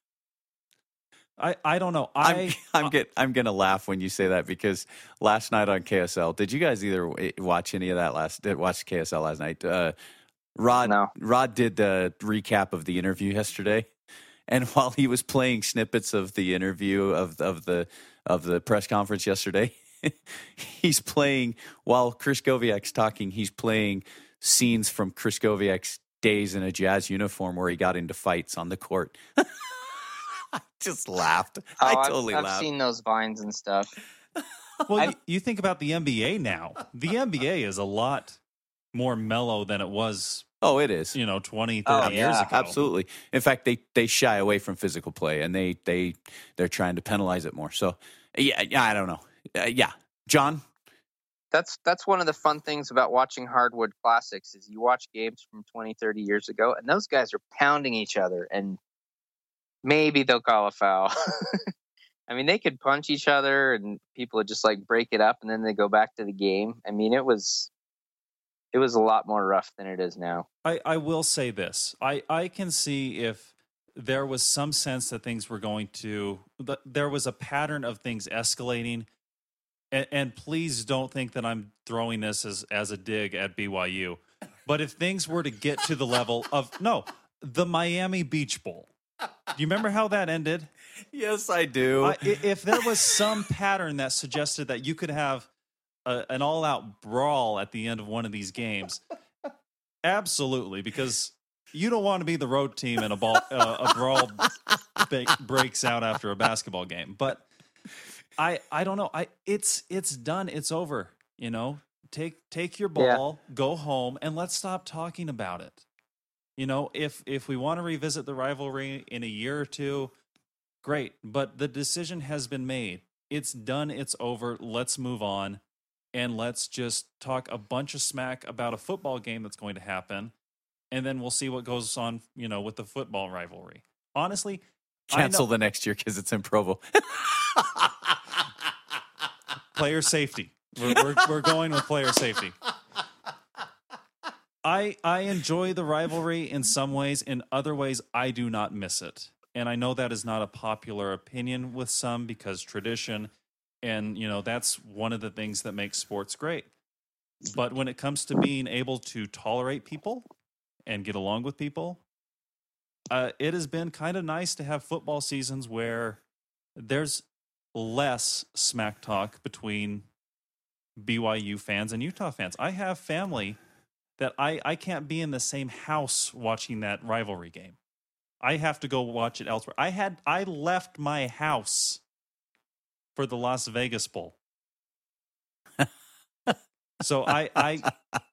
I, I don't know. I I'm I'm, get, I'm gonna laugh when you say that because last night on K S L, did you guys either watch any of that last? Did watch K S L last night? Uh, Rod no. Rod did the recap of the interview yesterday, and while he was playing snippets of the interview of of the of the press conference yesterday. He's playing, while Chris Goviak's talking, he's playing scenes from Chris Goviak's days in a Jazz uniform where he got into fights on the court. I just laughed. Oh, I totally I've, I've laughed. I've seen those vines and stuff. Well, you, you think about the N B A now. The N B A is a lot more mellow than it was. Oh, it is. You know, twenty, thirty oh, years yeah. ago. Absolutely. In fact, they, they shy away from physical play, and they, they, they're trying to penalize it more. So, yeah, yeah I don't know. Uh, yeah. John? That's that's one of the fun things about watching Hardwood Classics is you watch games from twenty, thirty years ago, and those guys are pounding each other, and maybe they'll call a foul. I mean, they could punch each other, and people would just, like, break it up, and then they go back to the game. I mean, it was it was a lot more rough than it is now. I, I will say this. I, I can see if there was some sense that things were going to, that there was a pattern of things escalating. And, and please don't think that I'm throwing this as, as a dig at B Y U. But if things were to get to the level of, no, the Miami Beach Bowl. Do you remember how that ended? Yes, I do. I, if there was some pattern that suggested that you could have a, an all-out brawl at the end of one of these games, absolutely, because you don't want to be the road team and a ball uh, a brawl ba- breaks out after a basketball game. But I I don't know. I it's it's done. It's over. You know, take take your ball, yeah. go home, and let's stop talking about it. You know, if if we want to revisit the rivalry in a year or two, great. But the decision has been made. It's done. It's over. Let's move on. And let's just talk a bunch of smack about a football game that's going to happen. And then we'll see what goes on, you know, with the football rivalry. Honestly, cancel the next year because it's in Provo. Player safety. We're, we're, we're going with player safety. I I enjoy the rivalry in some ways. In other ways, I do not miss it. And I know that is not a popular opinion with some because tradition, and you know that's one of the things that makes sports great. But when it comes to being able to tolerate people and get along with people, uh, it has been kind of nice to have football seasons where there's less smack talk between B Y U fans and Utah fans. I have family that I, I can't be in the same house watching that rivalry game. I have to go watch it elsewhere. I had I left my house for the Las Vegas Bowl. So I I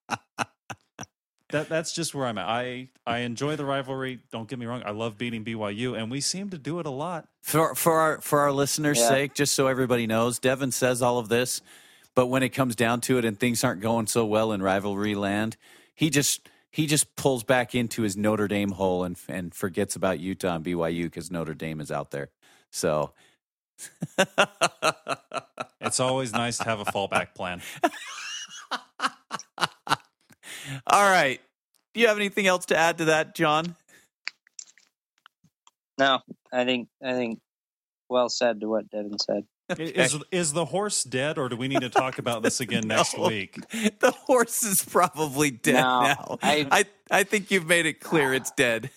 that that's just where I'm at. I I enjoy the rivalry. Don't get me wrong. I love beating B Y U, and we seem to do it a lot. For for our for our listeners' yeah. sake, just so everybody knows, Devin says all of this, but when it comes down to it and things aren't going so well in rivalry land, he just he just pulls back into his Notre Dame hole and and forgets about Utah and B Y U because Notre Dame is out there. So it's always nice to have a fallback plan. All right. Do you have anything else to add to that, John? No, I think I think well said to what Devin said. Okay. Is is the horse dead, or do we need to talk about this again no, next week? The horse is probably dead no, now. I, I I think you've made it clear it's dead.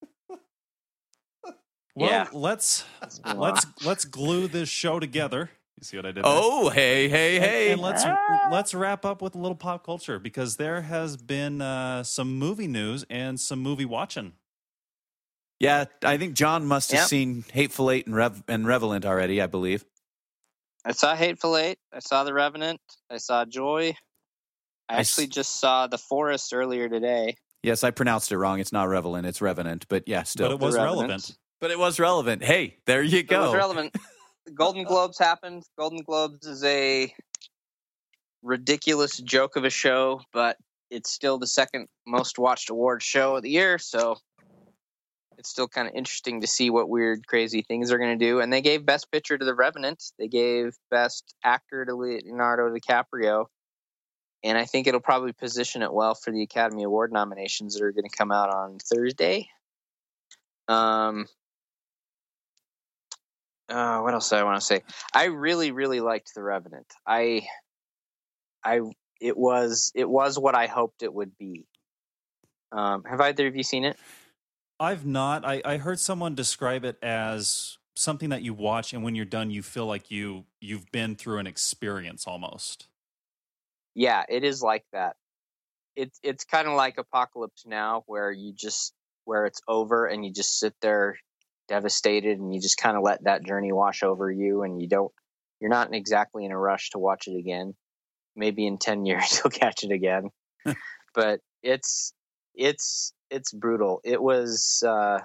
Well, yeah. let's let's let's glue this show together. You see what I did there? Oh, hey, hey, hey. And, and let's let's wrap up with a little pop culture because there has been uh, some movie news and some movie watching. Yeah, I think John must have yep. seen Hateful Eight and, Rev- and Revenant already, I believe. I saw Hateful Eight. I saw The Revenant. I saw Joy. I, I actually s- just saw The Forest earlier today. Yes, I pronounced it wrong. It's not Revenant, it's Revenant. But yeah, still. But it was relevant. But it was relevant. Hey, there you go. It was relevant. Golden Globes happened. Golden Globes is a ridiculous joke of a show, but it's still the second most watched award show of the year, so it's still kind of interesting to see what weird, crazy things they're going to do. And they gave Best Picture to The Revenant. They gave Best Actor to Leonardo DiCaprio. And I think it'll probably position it well for the Academy Award nominations that are going to come out on Thursday. Um... Uh, what else do I want to say? I really, really liked The Revenant. I, I, it was, it was what I hoped it would be. Um, have either of you seen it? I've not. I, I heard someone describe it as something that you watch, and when you're done, you feel like you you've been through an experience almost. Yeah, it is like that. It's it's kind of like Apocalypse Now, where you just where it's over and you just sit there devastated and you just kind of let that journey wash over you, and you don't you're not exactly in a rush to watch it again. Maybe in ten years you'll catch it again. But it's it's it's brutal. It was uh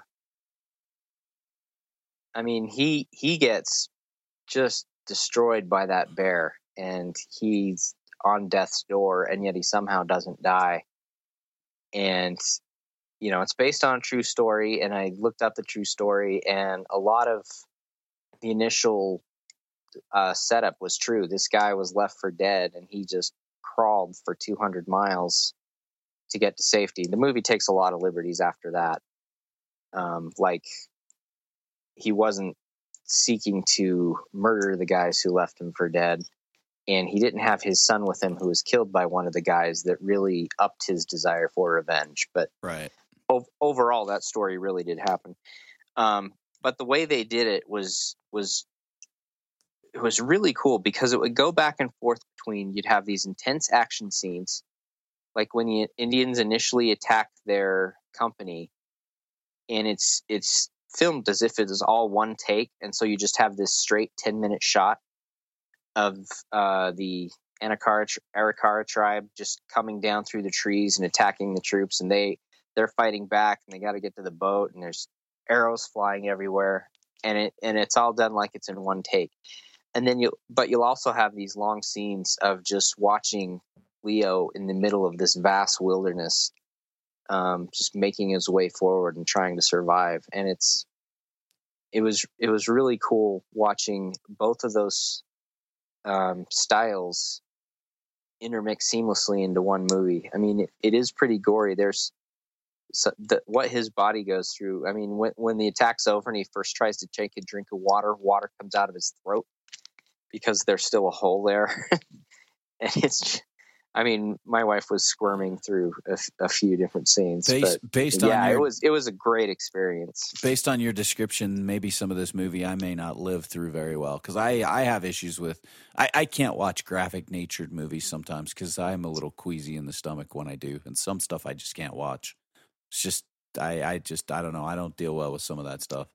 I mean he he gets just destroyed by that bear, and he's on death's door, and yet he somehow doesn't die. And you know, it's based on a true story, and I looked up the true story, and a lot of the initial uh, setup was true. This guy was left for dead, and he just crawled for two hundred miles to get to safety. The movie takes a lot of liberties after that. Um, like he wasn't seeking to murder the guys who left him for dead. And he didn't have his son with him who was killed by one of the guys that really upped his desire for revenge. But right. o- overall, that story really did happen. Um, but the way they did it was, was, it was really cool because it would go back and forth between, you'd have these intense action scenes, like when the Indians initially attacked their company, and it's, it's filmed as if it is all one take. And so you just have this straight ten minute shot of uh, the Arikara, Arikara tribe just coming down through the trees and attacking the troops, and they they're fighting back, and they got to get to the boat, and there's arrows flying everywhere, and it and it's all done like it's in one take. And then you, but you'll also have these long scenes of just watching Leo in the middle of this vast wilderness, um, just making his way forward and trying to survive. And it's it was it was really cool watching both of those Um, styles intermix seamlessly into one movie. I mean, it, it is pretty gory. There's so the, what his body goes through. I mean, when, when the attack's over and he first tries to take a drink of water, water comes out of his throat because there's still a hole there. And it's, I mean, my wife was squirming through a, a few different scenes. Based, but based yeah, on your, it was it was a great experience. Based on your description, maybe some of this movie I may not live through very well because I, I have issues with I, I can't watch graphic natured movies sometimes because I'm a little queasy in the stomach when I do, and some stuff I just can't watch. It's just I, I just I don't know. I don't deal well with some of that stuff.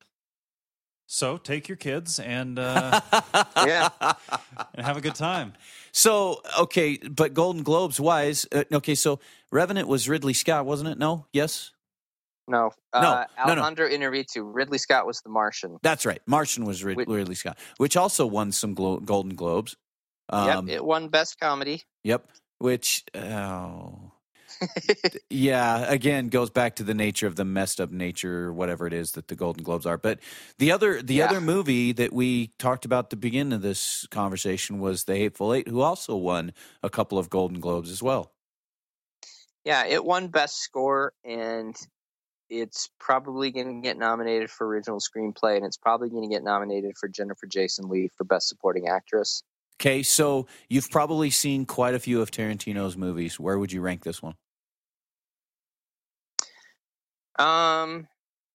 So take your kids and uh, yeah, and have a good time. So okay, but Golden Globes wise, uh, okay. So Revenant was Ridley Scott, wasn't it? No, yes, no, uh, no, no, no. Alejandro Inarritu. Ridley Scott was The Martian. That's right. Martian was Rid- Which, Ridley Scott, which also won some Glo- Golden Globes. Um, yep, it won Best Comedy. Yep, which oh. Yeah, again, goes back to the nature of the messed up nature, whatever it is that the Golden Globes are. But the other, the yeah. other movie that we talked about at the beginning of this conversation was The Hateful Eight, who also won a couple of Golden Globes as well. Yeah, it won Best Score, and it's probably going to get nominated for Original Screenplay, and it's probably going to get nominated for Jennifer Jason Leigh for Best Supporting Actress. Okay, so you've probably seen quite a few of Tarantino's movies. Where would you rank this one? Um,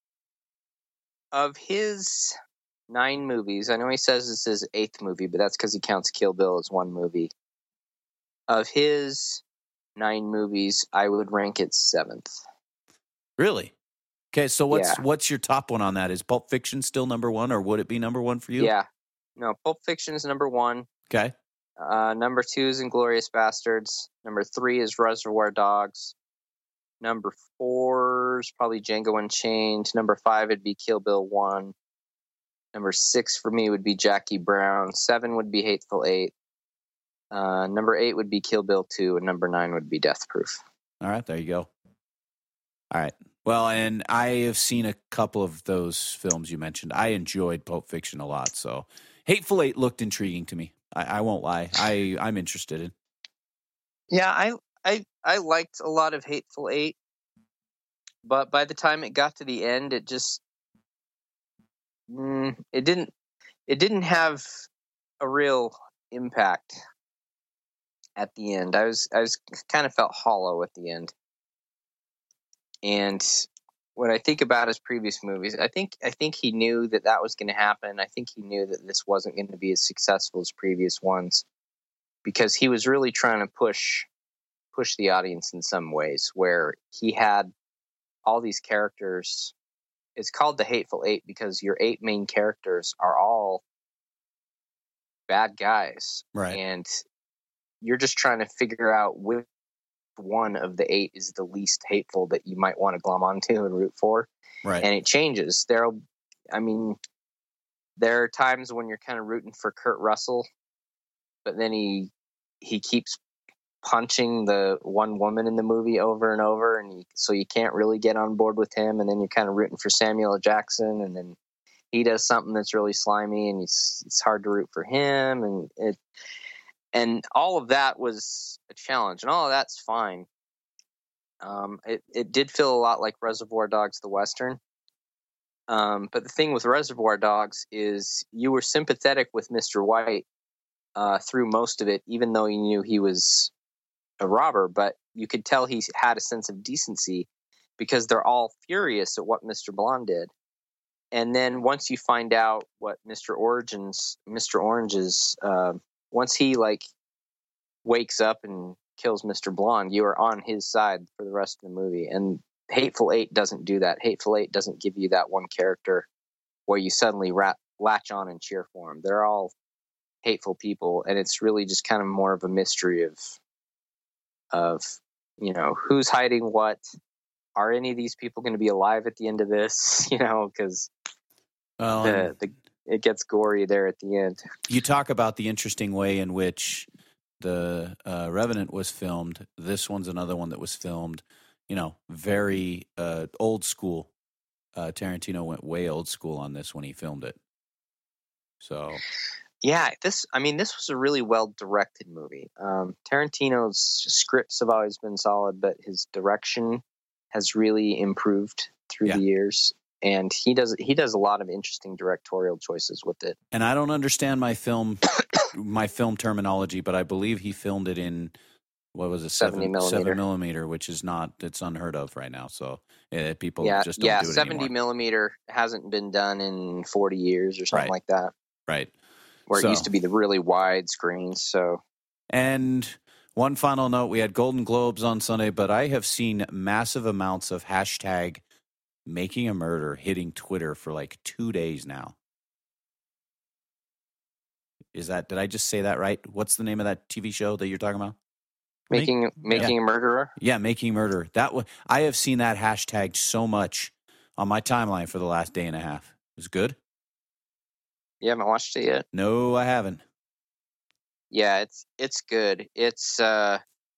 of his nine movies, I know he says this is his eighth movie, but that's because he counts Kill Bill as one movie. Of his nine movies, I would rank it seventh. Really? Okay, so what's yeah. what's your top one on that? Is Pulp Fiction still number one, or would it be number one for you? Yeah. No, Pulp Fiction is number one. Okay. Uh, number two is Inglourious Bastards. Number three is Reservoir Dogs. Number four is probably Django Unchained. Number five would be Kill Bill one. Number six for me would be Jackie Brown. Seven would be Hateful Eight. Uh, number eight would be Kill Bill two. And number nine would be Death Proof. All right, there you go. All right. Well, and I have seen a couple of those films you mentioned. I enjoyed Pulp Fiction a lot. So Hateful Eight looked intriguing to me. I, I won't lie. I, I'm interested in. Yeah, I, I I liked a lot of Hateful Eight, but by the time it got to the end, it just mm, it didn't it didn't have a real impact at the end. I was I was kind of felt hollow at the end. And when I think about his previous movies, I think I think he knew that that was going to happen. I think he knew that this wasn't going to be as successful as previous ones, because he was really trying to push push the audience in some ways, where he had all these characters. It's called The Hateful Eight because your eight main characters are all bad guys. Right. And you're just trying to figure out which one of the eight is the least hateful that you might want to glom onto and root for. Right. And it changes. There'll, I mean, there are times when you're kind of rooting for Kurt Russell, but then he he keeps punching the one woman in the movie over and over, and you, so you can't really get on board with him. And then you're kind of rooting for Samuel L. Jackson, and then he does something that's really slimy, and it's, it's hard to root for him. And it, and all of that was a challenge, and all of that's fine. Um, it, it did feel a lot like Reservoir Dogs, the Western. Um, but the thing with Reservoir Dogs is you were sympathetic with Mister White uh, through most of it, even though you knew he was a robber. But you could tell he had a sense of decency because they're all furious at what Mister Blonde did. And then once you find out what Mister Orange's, Mister Orange's, uh, once he like wakes up and kills Mister Blonde, you are on his side for the rest of the movie. And Hateful Eight doesn't do that. Hateful Eight doesn't give you that one character where you suddenly rat, latch on and cheer for him. They're all hateful people, and it's really just kind of more of a mystery of, of you know, who's hiding what. Are any of these people going to be alive at the end of this? You know, because well, the, the it gets gory there at the end. You talk about the interesting way in which the uh, Revenant was filmed. This one's another one that was filmed, you know, very uh, old school. Uh, Tarantino went way old school on this when he filmed it. So, yeah, this, I mean, this was a really well directed movie. Um, Tarantino's scripts have always been solid, but his direction has really improved through yeah. the years. And he does he does a lot of interesting directorial choices with it. And I don't understand my film my film terminology, but I believe he filmed it in what was it seventy millimeter, seven millimeter, which is not it's unheard of right now. So yeah, people yeah, just don't yeah, do it seventy anymore. Millimeter hasn't been done in forty years or something right. like that. Right. Where so, it used to be the really wide screens. So and one final note: we had Golden Globes on Sunday, but I have seen massive amounts of hashtag Making a Murder hitting Twitter for like two days now. Is that, did I just say that right? What's the name of that T V show that you're talking about? Making Make, Making yeah. a Murderer? Yeah, Making a Murderer. That w- I have seen that hashtagged so much on my timeline for the last day and a half. It was good? You haven't watched it yet? No, I haven't. Yeah, it's it's good. It's, uh...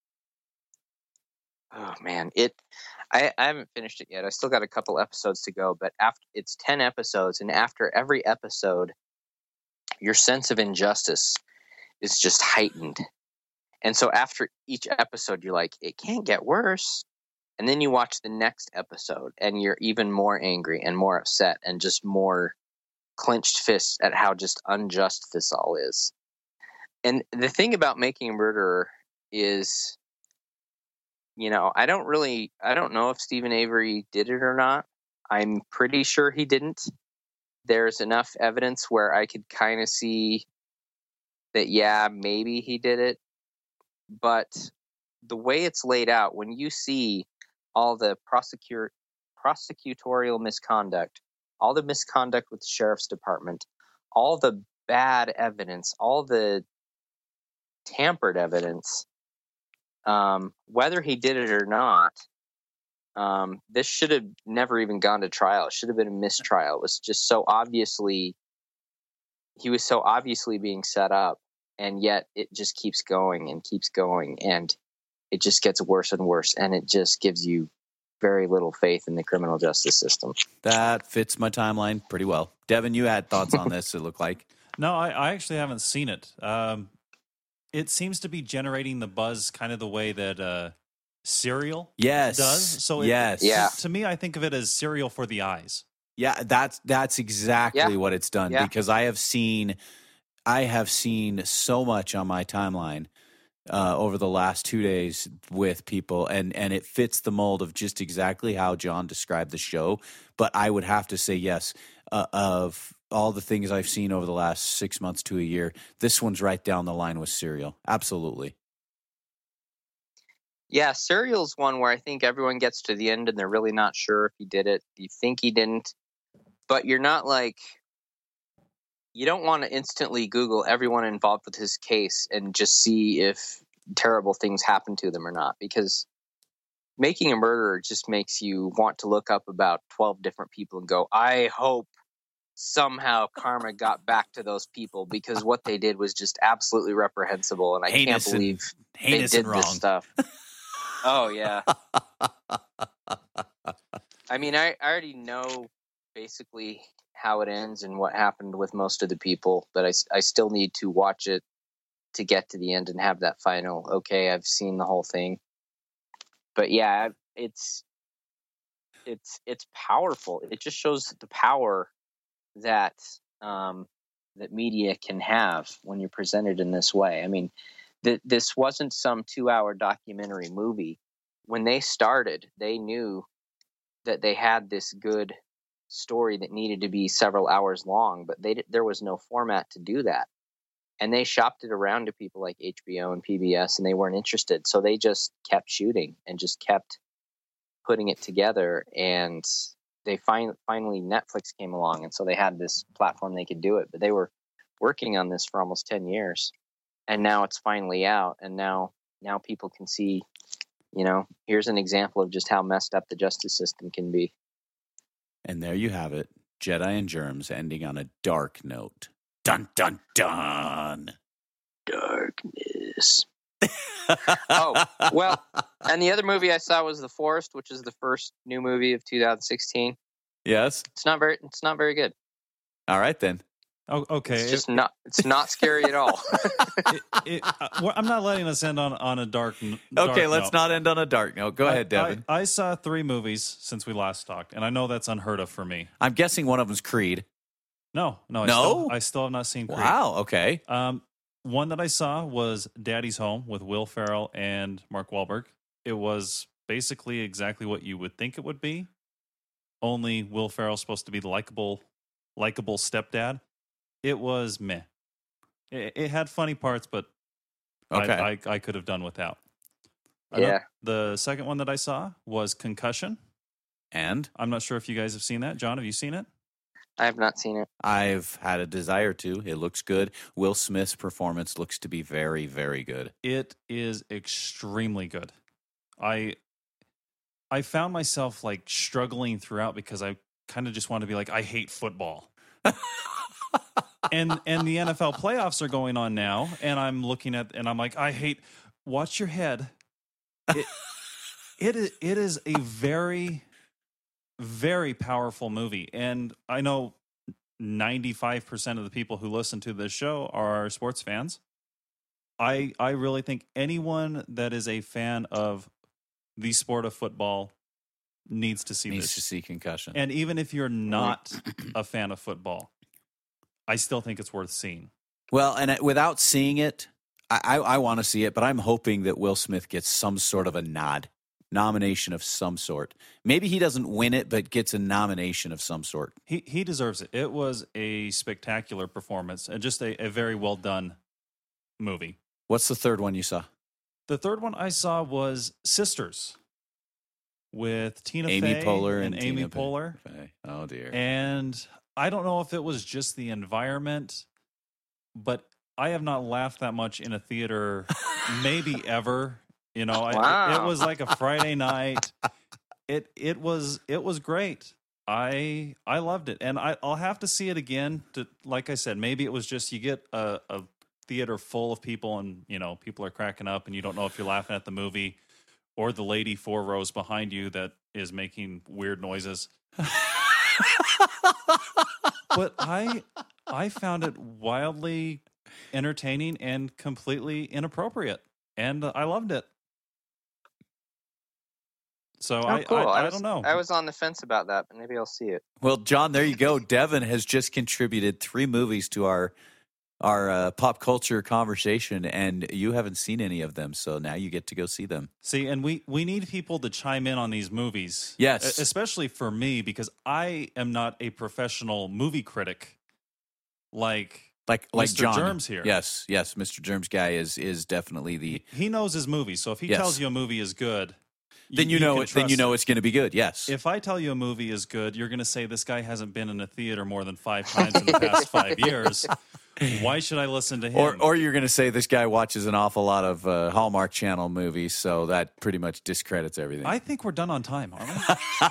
oh, man. It... I, I haven't finished it yet. I still got a couple episodes to go, but after it's ten episodes, and after every episode, your sense of injustice is just heightened. And so after each episode, you're like, it can't get worse. And then you watch the next episode, and you're even more angry and more upset and just more clenched fists at how just unjust this all is. And the thing about Making a Murderer is, you know, I don't really, I don't know if Stephen Avery did it or not. I'm pretty sure he didn't. There's enough evidence where I could kind of see that, yeah, maybe he did it. But the way it's laid out, when you see all the prosecutor, prosecutorial misconduct, all the misconduct with the sheriff's department, all the bad evidence, all the tampered evidence, Um, whether he did it or not, um, this should have never even gone to trial. It should have been a mistrial. It was just so obviously, he was so obviously being set up, and yet it just keeps going and keeps going, and it just gets worse and worse, and it just gives you very little faith in the criminal justice system. That fits my timeline pretty well. Devin, you had thoughts on this, it looked like. No, I, I actually haven't seen it. Um, It seems to be generating the buzz kind of the way that uh, Serial yes. does. So it, yes. Yeah. To me, I think of it as cereal for the eyes. Yeah, that's that's exactly yeah. what it's done. Yeah. Because I have seen, I have seen so much on my timeline uh, over the last two days with people, and and it fits the mold of just exactly how John described the show. But I would have to say yes, uh, of all the things I've seen over the last six months to a year, this one's right down the line with Serial. Absolutely. Yeah, Serial's one where I think everyone gets to the end and they're really not sure if he did it. You think he didn't, but you're not like, you don't want to instantly Google everyone involved with his case and just see if terrible things happen to them or not, because Making a Murderer just makes you want to look up about twelve different people and go, I hope somehow karma got back to those people, because what they did was just absolutely reprehensible, and I heinous can't believe and, they did and wrong. this stuff. Oh, yeah. I mean, I, I already know basically how it ends and what happened with most of the people, but I, I still need to watch it to get to the end and have that final, okay, I've seen the whole thing. But yeah, it's it's it's powerful. It just shows the power that um, that media can have when you're presented in this way. I mean, th- this wasn't some two-hour documentary movie. When they started, they knew that they had this good story that needed to be several hours long, but they there was no format to do that. And they shopped it around to people like H B O and P B S, and they weren't interested. So they just kept shooting and just kept putting it together. And they fin- finally, Netflix came along, and so they had this platform they could do it. But they were working on this for almost ten years, and now it's finally out. And now, now people can see, you know, here's an example of just how messed up the justice system can be. And there you have it. Jedi and Germs ending on a dark note. Dun, dun, dun. Darkness. Oh, well, and the other movie I saw was The Forest, which is the first new movie of two thousand sixteen. Yes. It's not very it's not very good. All right then. Oh, okay. It's just it, not it's not scary at all. it, it, uh, I'm not letting us end on, on a dark, dark Okay, let's note. not end on a dark note. Go I, ahead, Devin. I, I saw three movies since we last talked, and I know that's unheard of for me. I'm guessing one of them's Creed. No, no, I, No? Still, I still have not seen Creed. Wow, okay. Um, one that I saw was Daddy's Home with Will Ferrell and Mark Wahlberg. It was basically exactly what you would think it would be, only Will Ferrell's supposed to be the likable, likable stepdad. It was meh. It, it had funny parts, but Okay. I, I, I could have done without. Yeah. The second one that I saw was Concussion. And I'm not sure if you guys have seen that. John, have you seen it? I have not seen it. I've had a desire to. It looks good. Will Smith's performance looks to be very, very good. It is extremely good. I I found myself like struggling throughout because I kind of just wanted to be like, I hate football. and and the N F L playoffs are going on now, and I'm looking at and I'm like, I hate. Watch your head. It it is it is a very very powerful movie, and I know ninety-five percent of the people who listen to this show are sports fans. I I really think anyone that is a fan of the sport of football needs to see Needs this. to see Concussion. And even if you're not a fan of football, I still think it's worth seeing. Well, and without seeing it, I, I, I want to see it, but I'm hoping that Will Smith gets some sort of a nod, nomination of some sort. Maybe he doesn't win it, but gets a nomination of some sort. He he deserves it. It was a spectacular performance and just a, a very well done movie. What's the third one you saw? The third one I saw was Sisters with Tina Amy Fey Poehler and, and Amy Tina Poehler. Fey. Oh, dear. And I don't know if it was just the environment, but I have not laughed that much in a theater maybe ever. You know, Wow. I, it, it was like a Friday night. It it was it was great. I I loved it, and I, I'll have to see it again. To like I said, maybe it was just you get a, a theater full of people, and you know people are cracking up, and you don't know if you're laughing at the movie or the lady four rows behind you that is making weird noises. But I I found it wildly entertaining and completely inappropriate, and I loved it. So Oh, I, cool. I, I, was, don't know. I was on the fence about that, but maybe I'll see it. Well, John, there you go. Devin has just contributed three movies to our our uh, pop culture conversation, and you haven't seen any of them, so now you get to go see them. See, and we, we need people to chime in on these movies. Yes. E- Especially for me, because I am not a professional movie critic like Like like Mister John. Germs here. Yes, yes. Mister Germs guy is is definitely the. He, he knows his movie, so if he Yes. tells you a movie is good, Then you, know can it. Then you trust know it. it's going to be good. Yes. If I tell you a movie is good, you're going to say this guy hasn't been in a theater more than five times in the past five years. Why should I listen to him? Or, or you're going to say this guy watches an awful lot of uh, Hallmark Channel movies, so that pretty much discredits everything. I think we're done on time, aren't we?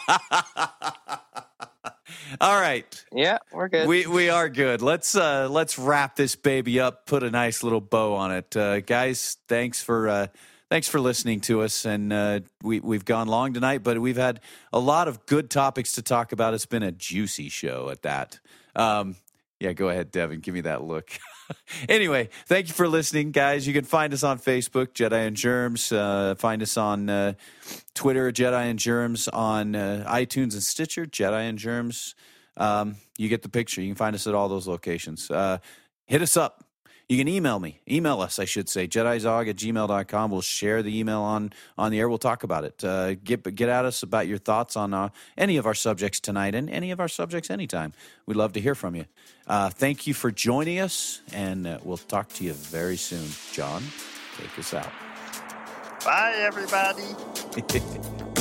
All right, Yeah, we're good. we we are good. Let's uh, let's wrap this baby up. Put a nice little bow on it, uh, guys. Thanks for uh, thanks for listening to us, and uh, we we've gone long tonight, but we've had a lot of good topics to talk about. It's been a juicy show at that. Um, Yeah, go ahead, Devin. Give me that look. Anyway, thank you for listening, guys. You can find us on Facebook, Jedi and Germs. Uh, find us on uh, Twitter, Jedi and Germs. On uh, iTunes and Stitcher, Jedi and Germs. Um, you get the picture. You can find us at all those locations. Uh, hit us up. You can email me. Email us, I should say, jedizog at gmail dot com. We'll share the email on, on the air. We'll talk about it. Uh, get get at us about your thoughts on uh, any of our subjects tonight and any of our subjects anytime. We'd love to hear from you. Uh, thank you for joining us, and uh, we'll talk to you very soon. John, take us out. Bye, everybody.